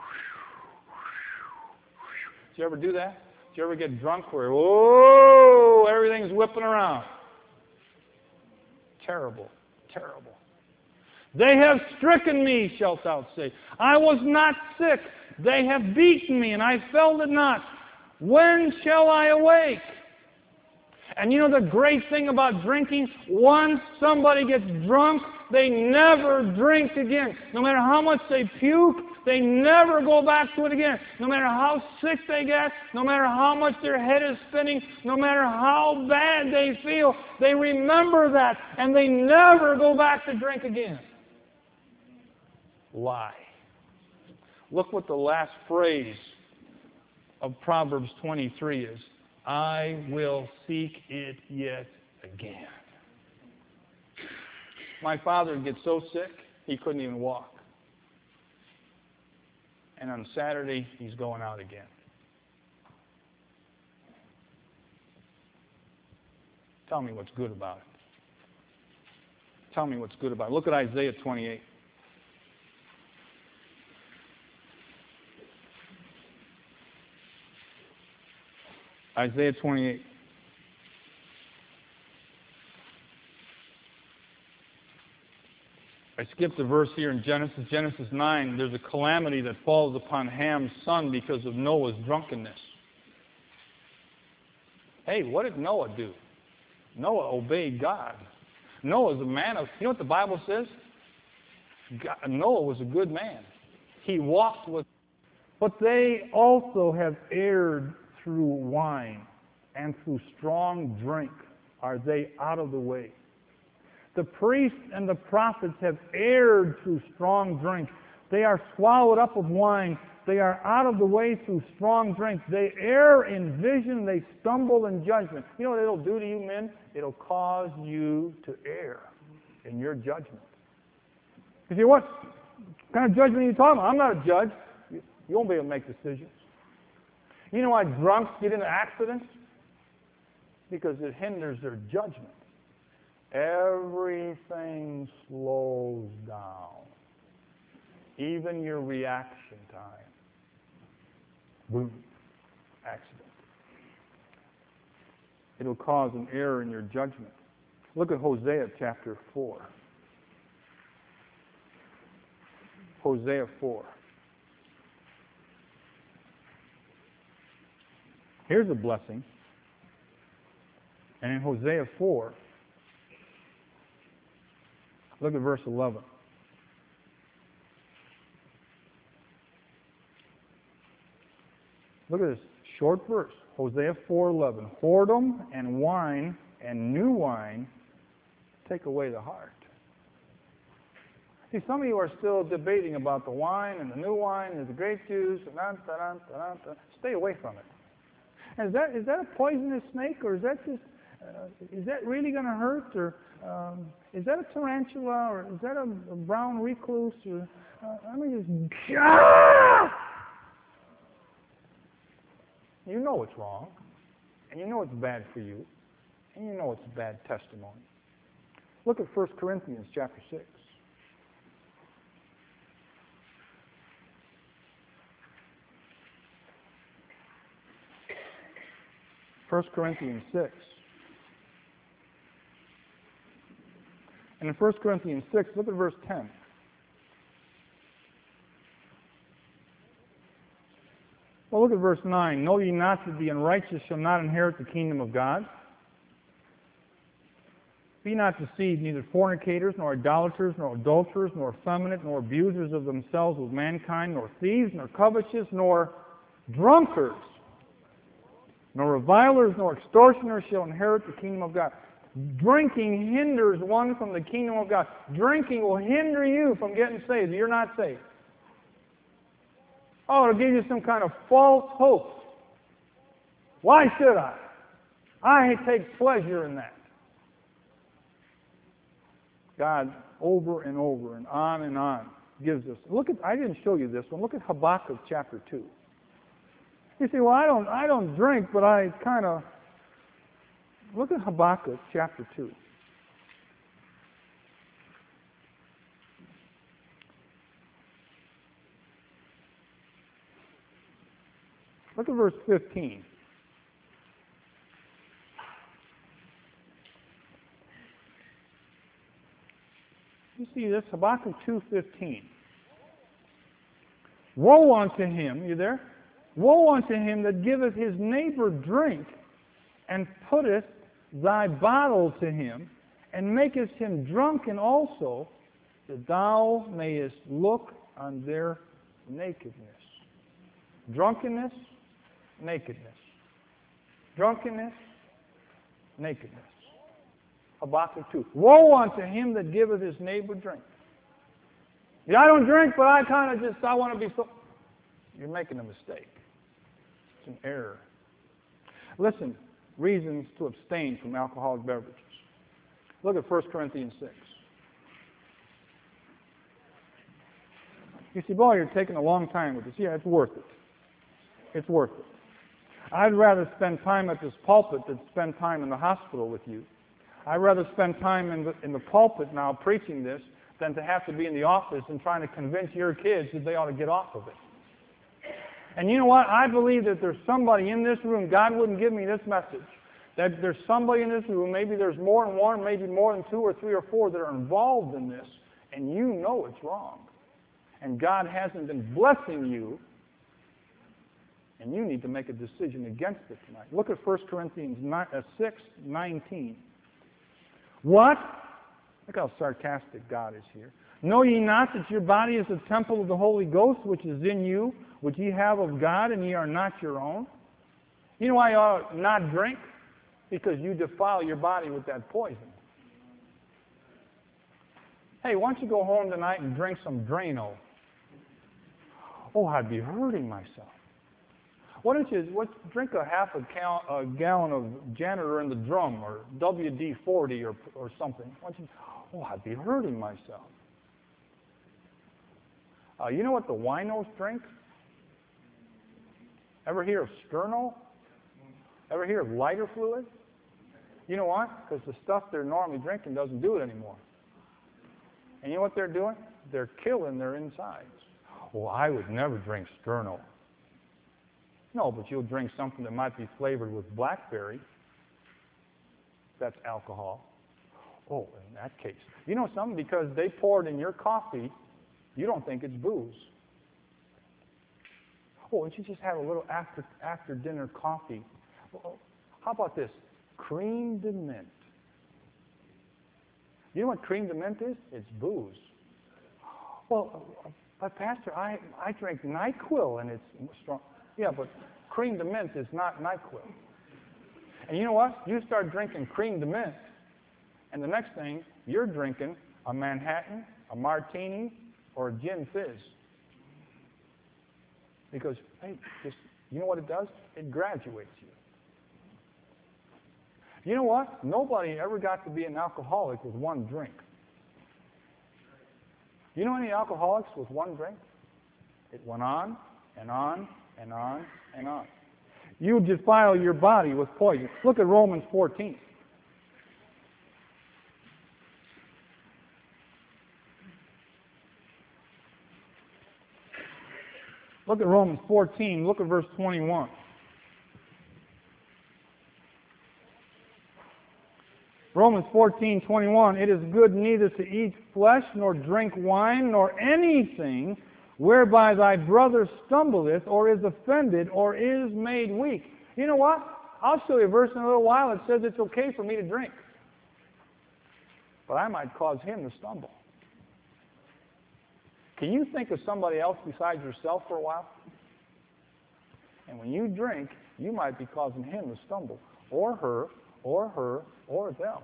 Did you ever do that? Did you ever get drunk where, whoa, everything's whipping around? Terrible, terrible. They have stricken me, shalt thou say. I was not sick. They have beaten me, and I felt it not. When shall I awake? And you know the great thing about drinking? Once somebody gets drunk, they never drink again. No matter how much they puke, they never go back to it again. No matter how sick they get, no matter how much their head is spinning, no matter how bad they feel, they remember that, and they never go back to drink again. Lie. Look what the last phrase of Proverbs twenty-three is. I will seek it yet again. My father would get so sick, he couldn't even walk. And on Saturday, he's going out again. Tell me what's good about it. Tell me what's good about it. Look at Isaiah twenty-eight. Isaiah twenty-eight. I skipped a verse here in Genesis. Genesis nine, there's a calamity that falls upon Ham's son because of Noah's drunkenness. Hey, what did Noah do? Noah obeyed God. Noah's a man of, you know what the Bible says? God, Noah was a good man. He walked with, but they also have erred through wine, and through strong drink are they out of the way. The priests and the prophets have erred through strong drink. They are swallowed up with wine. They are out of the way through strong drink. They err in vision. They stumble in judgment. You know what it'll do to you, men? It'll cause you to err in your judgment. You say, what kind of judgment are you talking about? I'm not a judge. You won't be able to make decisions. You know why drunks get into accidents? Because it hinders their judgment. Everything slows down. Even your reaction time. Boom. Accident. It'll cause an error in your judgment. Look at Hosea chapter four. Hosea four. Here's a blessing. And in Hosea four, look at verse eleven. Look at this short verse, Hosea four eleven. Whoredom and wine and new wine take away the heart. See, some of you are still debating about the wine and the new wine and the grape juice and da, da, da, da, da. Stay away from it. And is that is that a poisonous snake, or is that just uh, is that really going to hurt, or um, is that a tarantula, or is that a, a brown recluse, or uh, I mean just ah! You know it's wrong, and you know it's bad for you, and you know it's a bad testimony. Look at First Corinthians chapter six. First Corinthians six. And in First Corinthians six, look at verse ten. Well, look at verse nine. Know ye not that the unrighteous shall not inherit the kingdom of God? Be not deceived, neither fornicators, nor idolaters, nor adulterers, nor effeminate, nor abusers of themselves with mankind, nor thieves, nor covetous, nor drunkards, nor revilers, nor extortioners shall inherit the kingdom of God. Drinking hinders one from the kingdom of God. Drinking will hinder you from getting saved. You're not saved. Oh, it'll give you some kind of false hope. Why should I? I take pleasure in that. God, over and over and on and on, gives us. Look at. I didn't show you this one. Look at Habakkuk chapter two. You say, well, I don't, I don't drink, but I kind of. Look at Habakkuk chapter two. Look at verse fifteen. You see this? Habakkuk two fifteen. Woe unto him, you there? Woe unto him that giveth his neighbor drink, and putteth thy bottle to him, and makest him drunken also, that thou mayest look on their nakedness. Drunkenness, nakedness. Drunkenness, nakedness. Habakkuk two. Woe unto him that giveth his neighbor drink. Yeah, I don't drink, but I kind of just, I want to be so. You're making a mistake. It's an error. Listen, reasons to abstain from alcoholic beverages. Look at First Corinthians six. You see, boy, you're taking a long time with this. Yeah, it's worth it. It's worth it. I'd rather spend time at this pulpit than spend time in the hospital with you. I'd rather spend time in the, in the pulpit now preaching this than to have to be in the office and trying to convince your kids that they ought to get off of it. And you know what? I believe that there's somebody in this room, God wouldn't give me this message, that there's somebody in this room, maybe there's more than one, maybe more than two or three or four that are involved in this, and you know it's wrong. And God hasn't been blessing you, and you need to make a decision against it tonight. Look at First Corinthians six nineteen. What? Look how sarcastic God is here. Know ye not that your body is a temple of the Holy Ghost, which is in you, which ye have of God, and ye are not your own? You know why you ought to not drink? Because you defile your body with that poison. Hey, why don't you go home tonight and drink some Drano? Oh, I'd be hurting myself. Why don't you what, drink a half a, cal, a gallon of Janitor in the Drum or W D forty or, or something? Why don't you, oh, I'd be hurting myself. Uh, you know what the winos drink? Ever hear of Sterno? Ever hear of lighter fluid? You know why? Because the stuff they're normally drinking doesn't do it anymore. And you know what they're doing? They're killing their insides. Well, I would never drink Sterno. No, but you'll drink something that might be flavored with blackberry. That's alcohol. Oh, in that case. You know something? Because they poured in your coffee You don't think it's booze. Oh, and you just have a little after after dinner coffee. Well, how about this? Cream de mint. You know what cream de mint is? It's booze. Well, uh, but Pastor, I, I drink NyQuil and it's strong. Yeah, but cream de mint is not NyQuil. And you know what? You start drinking cream de mint, and the next thing, you're drinking a Manhattan, a martini, or a gin fizz. Because, hey, just, you know what it does? It graduates you. You know what? Nobody ever got to be an alcoholic with one drink. You know any alcoholics with one drink? It went on and on and on and on. You defile your body with poison. Look at Romans fourteen. Look at Romans fourteen. Look at verse twenty-one. Romans fourteen, twenty-one. It is good neither to eat flesh, nor drink wine, nor anything whereby thy brother stumbleth, or is offended, or is made weak. You know what? I'll show you a verse in a little while that says it's okay for me to drink. But I might cause him to stumble. Can you think of somebody else besides yourself for a while? And when you drink, you might be causing him to stumble, or her, or her, or them.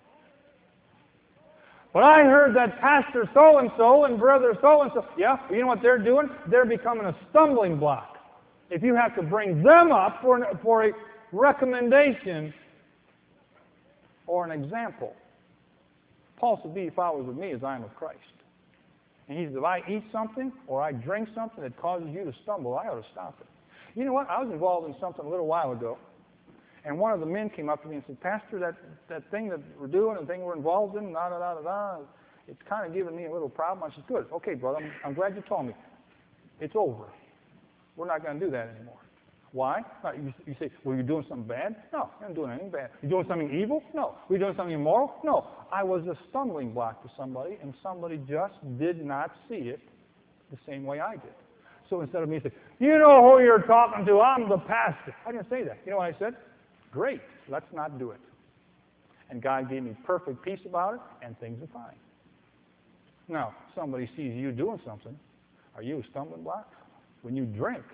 But I heard that Pastor so-and-so and Brother so-and-so, yeah, you know what they're doing? They're becoming a stumbling block. If you have to bring them up for, an, for a recommendation or an example. Paul said, be followers of me as I am of Christ. And he said, if I eat something or I drink something that causes you to stumble, I ought to stop it. You know what? I was involved in something a little while ago. And one of the men came up to me and said, Pastor, that, that thing that we're doing, the thing we're involved in, da da da da da, it's kind of giving me a little problem. I said, good. Okay, brother, I'm, I'm glad you told me. It's over. We're not going to do that anymore. Why? Uh, you, you say, well, you're doing something bad? No, I'm not doing anything bad. You're doing something evil? No. Were you doing something immoral? No. I was a stumbling block to somebody, and somebody just did not see it the same way I did. So instead of me saying, you know who you're talking to, I'm the pastor. I didn't say that. You know what I said? Great, let's not do it. And God gave me perfect peace about it, and things are fine. Now, somebody sees you doing something. Are you a stumbling block? When you drink,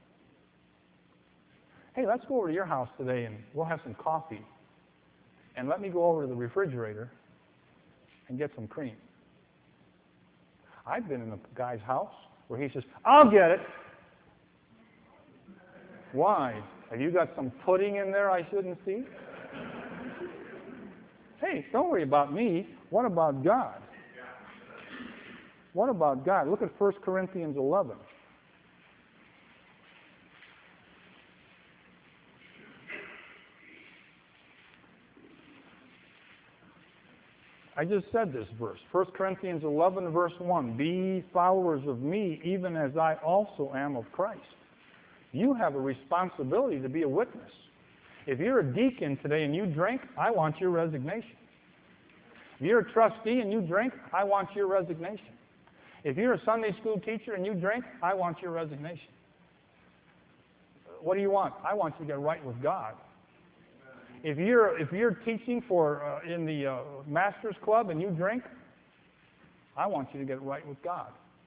hey, let's go over to your house today and we'll have some coffee. And let me go over to the refrigerator and get some cream. I've been in a guy's house where he says, I'll get it. Why? Have you got some pudding in there I shouldn't see? Hey, don't worry about me. What about God? What about God? Look at First Corinthians eleven. I just said this verse. First Corinthians eleven, verse one. Be ye followers of me, even as I also am of Christ. You have a responsibility to be a witness. If you're a deacon today and you drink, I want your resignation. If you're a trustee and you drink, I want your resignation. If you're a Sunday school teacher and you drink, I want your resignation. What do you want? I want you to get right with God. If you're if you're teaching for uh, in the uh, Masters Club and you drink, I want you to get right with God.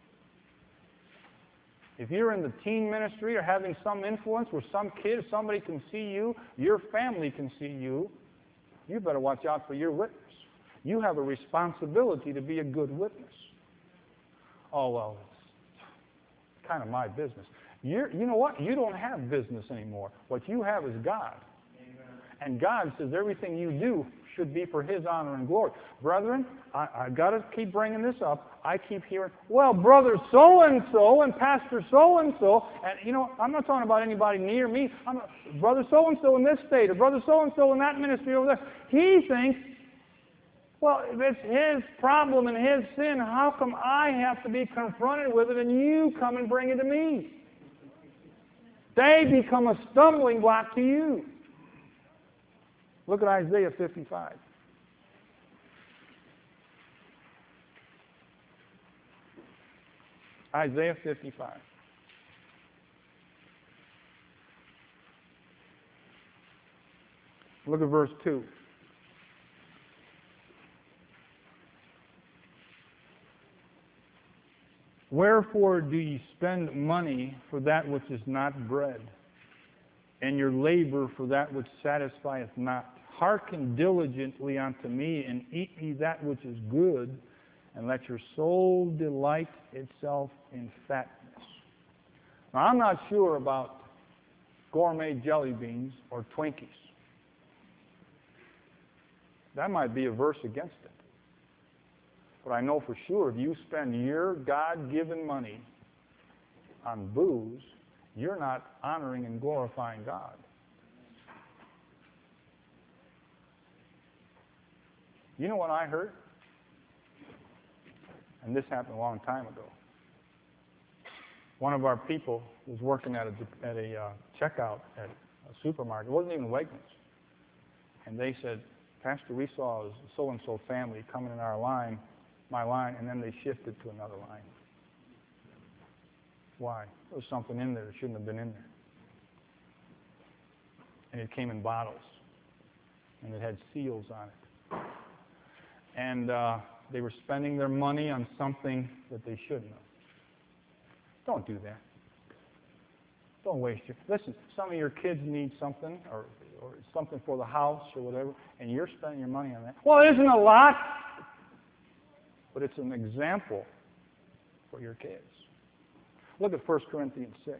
If you're in the teen ministry or having some influence where some kid, somebody can see you, your family can see you, you better watch out for your witness. You have a responsibility to be a good witness. Oh, well, it's kind of my business. You're, you know what? You don't have business anymore. What you have is God. And God says everything you do should be for His honor and glory. Brethren, I, I've got to keep bringing this up. I keep hearing, well, brother so-and-so and pastor so-and-so, and, you know, I'm not talking about anybody near me. I'm a, brother so-and-so in this state or brother so-and-so in that ministry over there. He thinks, well, if it's his problem and his sin, how come I have to be confronted with it and you come and bring it to me? They become a stumbling block to you. Look at Isaiah fifty-five. Isaiah fifty-five. Look at verse two. Wherefore do ye spend money for that which is not bread, and your labor for that which satisfieth not? Hearken diligently unto me, and eat ye that which is good, and let your soul delight itself in fatness. Now, I'm not sure about gourmet jelly beans or Twinkies. That might be a verse against it. But I know for sure if you spend your God-given money on booze, you're not honoring and glorifying God. You know what I heard? And this happened a long time ago. One of our people was working at a, at a uh, checkout at a supermarket. It wasn't even Wegmans. And they said, Pastor, we saw a so-and-so family coming in our line, my line, and then they shifted to another line. Why? There was something in there that shouldn't have been in there. And it came in bottles. And it had seals on it. And uh, they were spending their money on something that they shouldn't have. Don't do that. Don't waste your... Listen, some of your kids need something, or, or something for the house or whatever, and you're spending your money on that. Well, it isn't a lot, but it's an example for your kids. Look at First Corinthians six.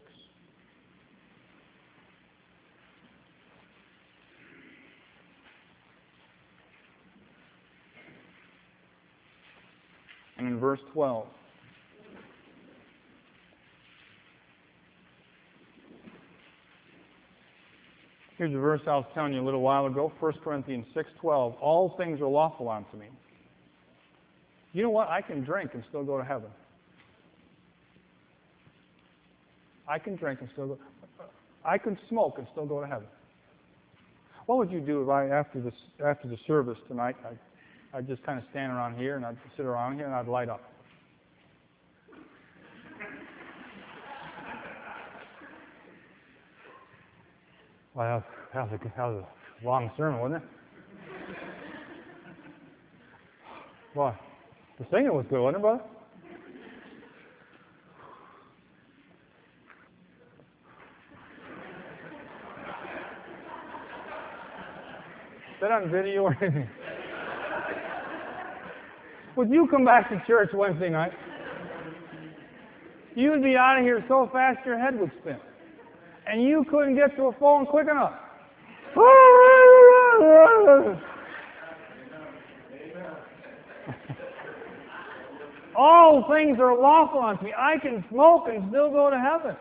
And in verse twelve. Here's a verse I was telling you a little while ago, First Corinthians six twelve. All things are lawful unto me. You know what? I can drink and still go to heaven. I can drink and still go. I can smoke and still go to heaven. What would you do if I, after this, after the service tonight, I, I'd just kind of stand around here and I'd sit around here and I'd light up? Well, that was, a, that was a long sermon, wasn't it? Boy, the singing was good, wasn't it, brother? Is that on video or anything? Would you come back to church Wednesday night? You would be out of here so fast your head would spin. And you couldn't get to a phone quick enough. All things are lawful unto me. I can smoke and still go to heaven.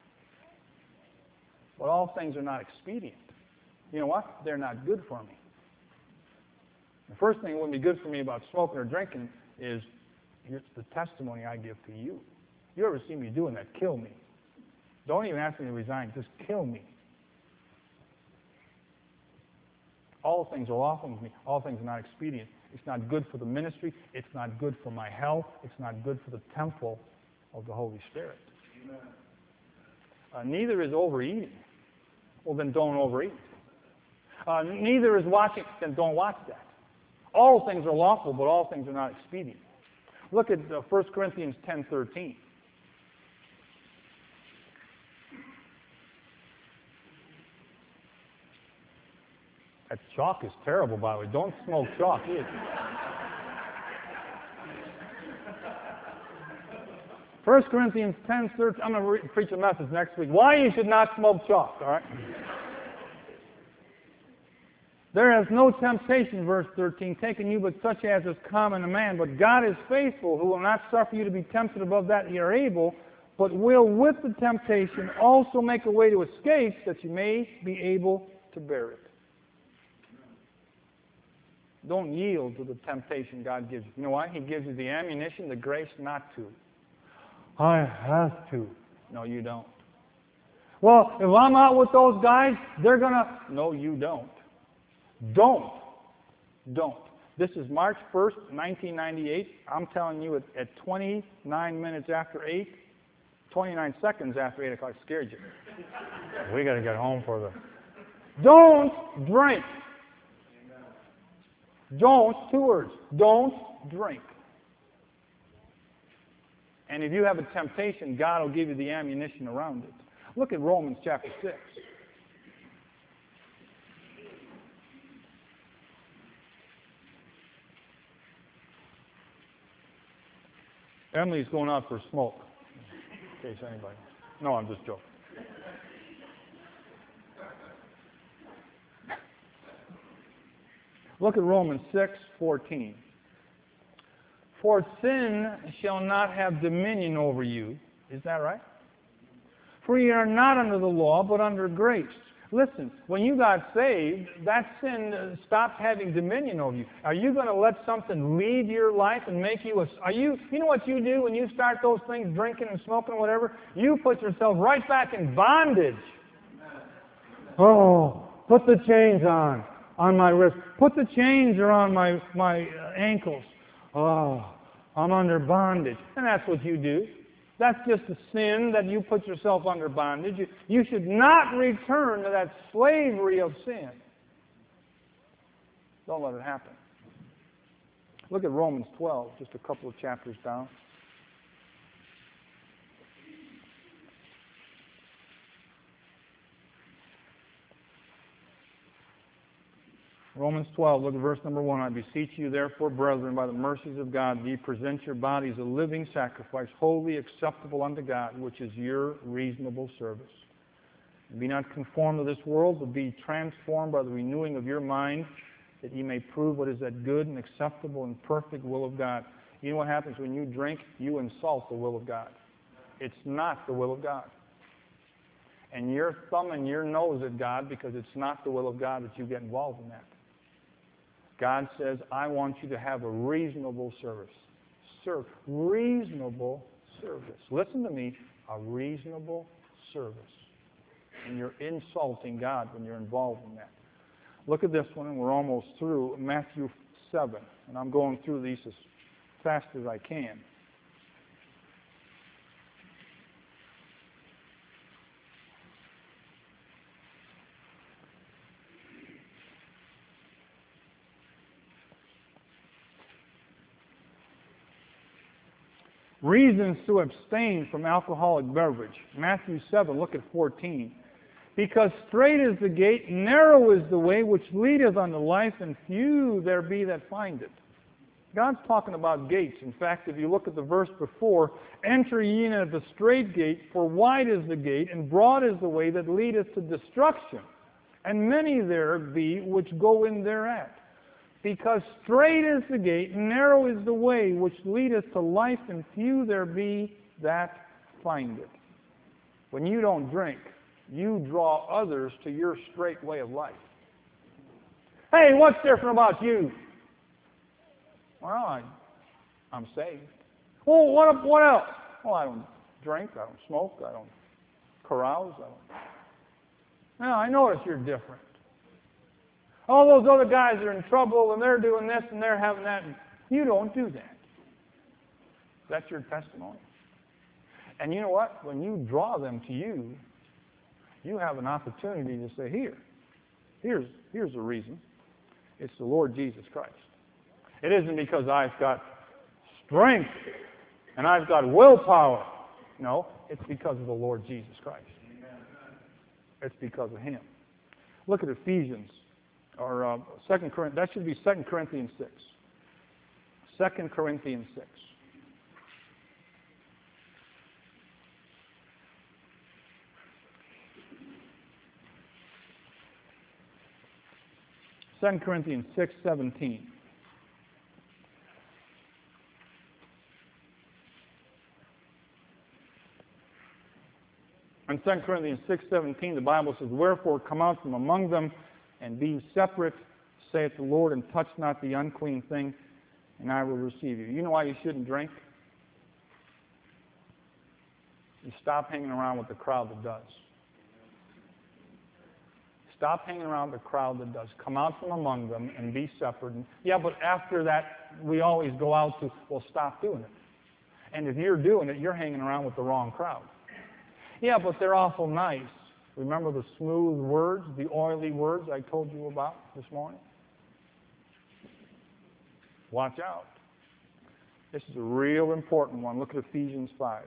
But all things are not expedient. You know what? They're not good for me. The first thing that wouldn't be good for me about smoking or drinking is here's the testimony I give to you. You ever see me doing that? Kill me. Don't even ask me to resign. Just kill me. All things are lawful to me. All things are not expedient. It's not good for the ministry. It's not good for my health. It's not good for the temple of the Holy Spirit. Uh, neither is overeating. Well, then don't overeat. Uh, neither is watching. Then don't watch that. All things are lawful, but all things are not expedient. Look at uh, First Corinthians ten thirteen. That chalk is terrible, by the way. Don't smoke chalk either. First Corinthians ten thirteen. I'm going to re- preach a message next week. Why you should not smoke chalk, all right? There has no temptation, verse thirteen, taken you but such as is common to man. But God is faithful, who will not suffer you to be tempted above that you are able, but will with the temptation also make a way to escape, that you may be able to bear it. Don't yield to the temptation God gives you. You know why? He gives you the ammunition, the grace not to. I have to. No, you don't. Well, if I'm out with those guys, they're going to... No, you don't. Don't. Don't. This is March first, nineteen ninety-eight. I'm telling you, at, at twenty-nine minutes after eight, twenty-nine seconds after eight o'clock, scared you. We got to get home for the... Don't drink. Don't, two words, don't drink. And if you have a temptation, God will give you the ammunition around it. Look at Romans chapter six. Emily's going out for a smoke, in case anybody... No, I'm just joking. Look at Romans six fourteen. For sin shall not have dominion over you. Is that right? For you are not under the law, but under grace. Listen, when you got saved, that sin stopped having dominion over you. Are you going to let something lead your life and make you a... Are you... You know what you do when you start those things, drinking and smoking, whatever? You put yourself right back in bondage. Oh, put the chains on, on my wrist. Put the chains around my, my uh, ankles. Oh, I'm under bondage. And that's what you do. That's just a sin that you put yourself under bondage. You, you should not return to that slavery of sin. Don't let it happen. Look at Romans twelve, just a couple of chapters down. Romans twelve, look at verse number one. I beseech you, therefore, brethren, by the mercies of God, that ye present your bodies a living sacrifice, wholly acceptable unto God, which is your reasonable service. And be not conformed to this world, but be transformed by the renewing of your mind, that ye may prove what is that good and acceptable and perfect will of God. You know what happens when you drink? You insult the will of God. It's not the will of God. And you're thumbing your nose at God because it's not the will of God that you get involved in that. God says, I want you to have a reasonable service. Serve. Reasonable service. Listen to me. A reasonable service. And you're insulting God when you're involved in that. Look at this one, and we're almost through. Matthew seven. And I'm going through these as fast as I can. Reasons to abstain from alcoholic beverage. Matthew seven, look at fourteen. Because strait is the gate, narrow is the way which leadeth unto life, and few there be that find it. God's talking about gates. In fact, if you look at the verse before, enter ye in at the strait gate, for wide is the gate, and broad is the way that leadeth to destruction. And many there be which go in thereat. Because strait is the gate, narrow is the way which leadeth to life, and few there be that find it. When you don't drink, you draw others to your straight way of life. Hey, what's different about you? Well, I, I'm saved. Well, what, what else? Well, I don't drink, I don't smoke, I don't carouse, I don't... Well, I notice you're different. All those other guys are in trouble, and they're doing this, and they're having that. And you don't do that. That's your testimony. And you know what? When you draw them to you, you have an opportunity to say, here, here's, here's the reason. It's the Lord Jesus Christ. It isn't because I've got strength and I've got willpower. No, it's because of the Lord Jesus Christ. It's because of Him. Look at Ephesians. Or uh, Second Corinthians, that should be Second Corinthians six. Second Corinthians six. Second Corinthians six seventeen. In Second Corinthians six seventeen, the Bible says, wherefore come out from among them, and be separate, saith the Lord, and touch not the unclean thing, and I will receive you. You know why you shouldn't drink? You stop hanging around with the crowd that does. Stop hanging around the crowd that does. Come out from among them and be separate. And, yeah, but after that, we always go out to, well, stop doing it. And if you're doing it, you're hanging around with the wrong crowd. Yeah, but they're awful nice. Remember the smooth words, the oily words I told you about this morning? Watch out. This is a real important one. Look at Ephesians five.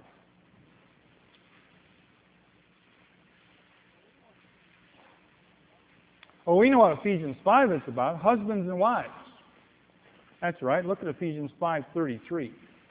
Well, we know what Ephesians five is about, husbands and wives. That's right. Look at Ephesians five thirty-three.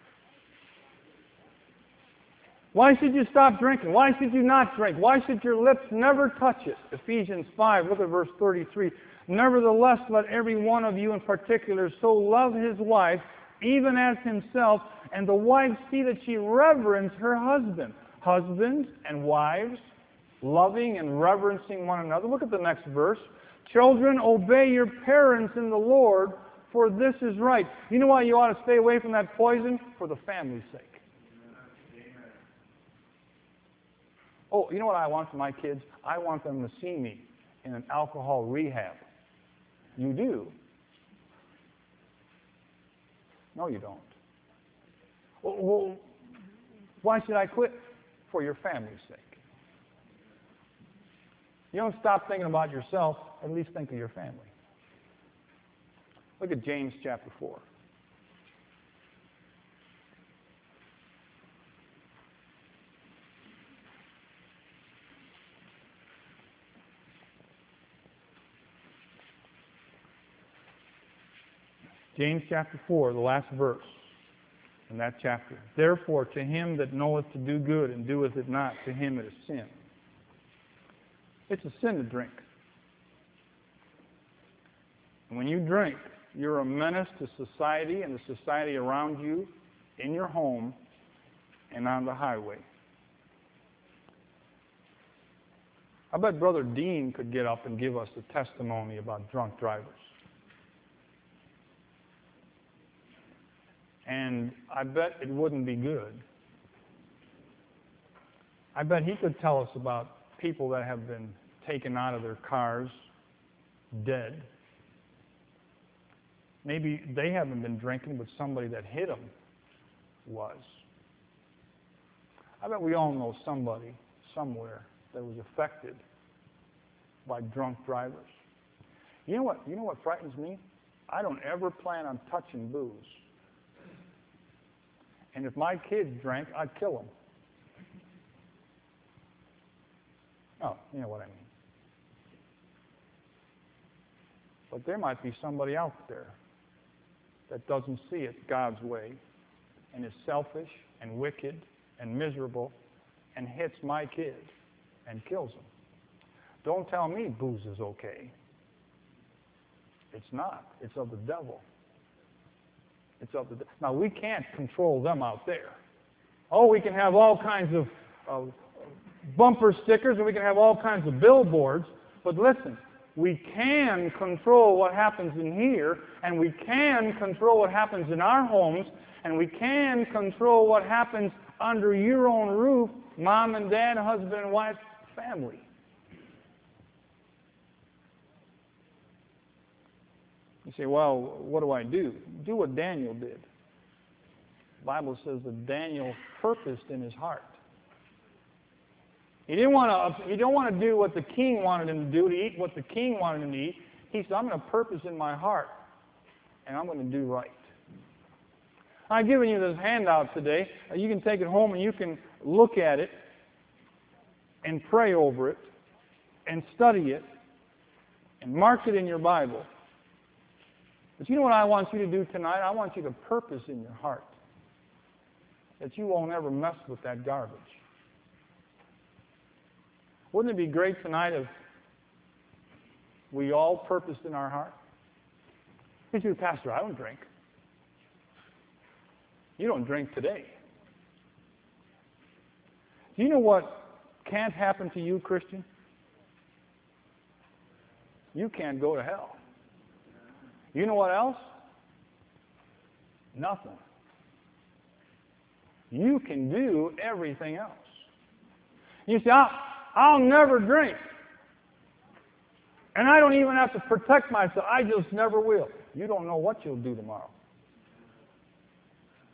Why should you stop drinking? Why should you not drink? Why should your lips never touch it? Ephesians five, look at verse thirty-three. Nevertheless, let every one of you in particular so love his wife, even as himself, and the wife see that she reverence her husband. Husbands and wives, loving and reverencing one another. Look at the next verse. Children, obey your parents in the Lord, for this is right. You know why you ought to stay away from that poison? For the family's sake. Oh, you know what I want for my kids? I want them to see me in an alcohol rehab. You do? No, you don't. Well, why should I quit? For your family's sake. You don't stop thinking about yourself, at least think of your family. Look at James chapter four. James chapter four, the last verse in that chapter. Therefore, to him that knoweth to do good and doeth it not, to him it is sin. It's a sin to drink. And when you drink, you're a menace to society and the society around you, in your home, and on the highway. I bet Brother Dean could get up and give us a testimony about drunk drivers. And I bet it wouldn't be good. I bet he could tell us about people that have been taken out of their cars dead. Maybe they haven't been drinking, but somebody that hit them was. I bet we all know somebody somewhere that was affected by drunk drivers. You know what? You know what frightens me? I don't ever plan on touching booze. And if my kids drank, I'd kill them. Oh, you know what I mean. But there might be somebody out there that doesn't see it God's way and is selfish and wicked and miserable and hits my kids and kills them. Don't tell me booze is okay. It's not. It's of the devil. It's of the de- now, we can't control them out there. Oh, we can have all kinds of, of bumper stickers and we can have all kinds of billboards, but listen, we can control what happens in here, and we can control what happens in our homes, and we can control what happens under your own roof, mom and dad, husband and wife, family. You say, well, what do I do? Do what Daniel did. The Bible says that Daniel purposed in his heart. He didn't want to. He don't want to do what the king wanted him to do, to eat what the king wanted him to eat. He said, I'm going to purpose in my heart, and I'm going to do right. I've given you this handout today. You can take it home and you can look at it and pray over it and study it and mark it in your Bible. But you know what I want you to do tonight? I want you to purpose in your heart that you won't ever mess with that garbage. Wouldn't it be great tonight if we all purposed in our heart? You say, Pastor, I don't drink. You don't drink today. Do you know what can't happen to you, Christian? You can't go to hell. You know what else? Nothing. You can do everything else. You say, I'll, I'll never drink. And I don't even have to protect myself. I just never will. You don't know what you'll do tomorrow.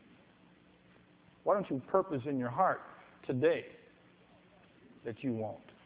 Why don't you purpose in your heart today that you won't?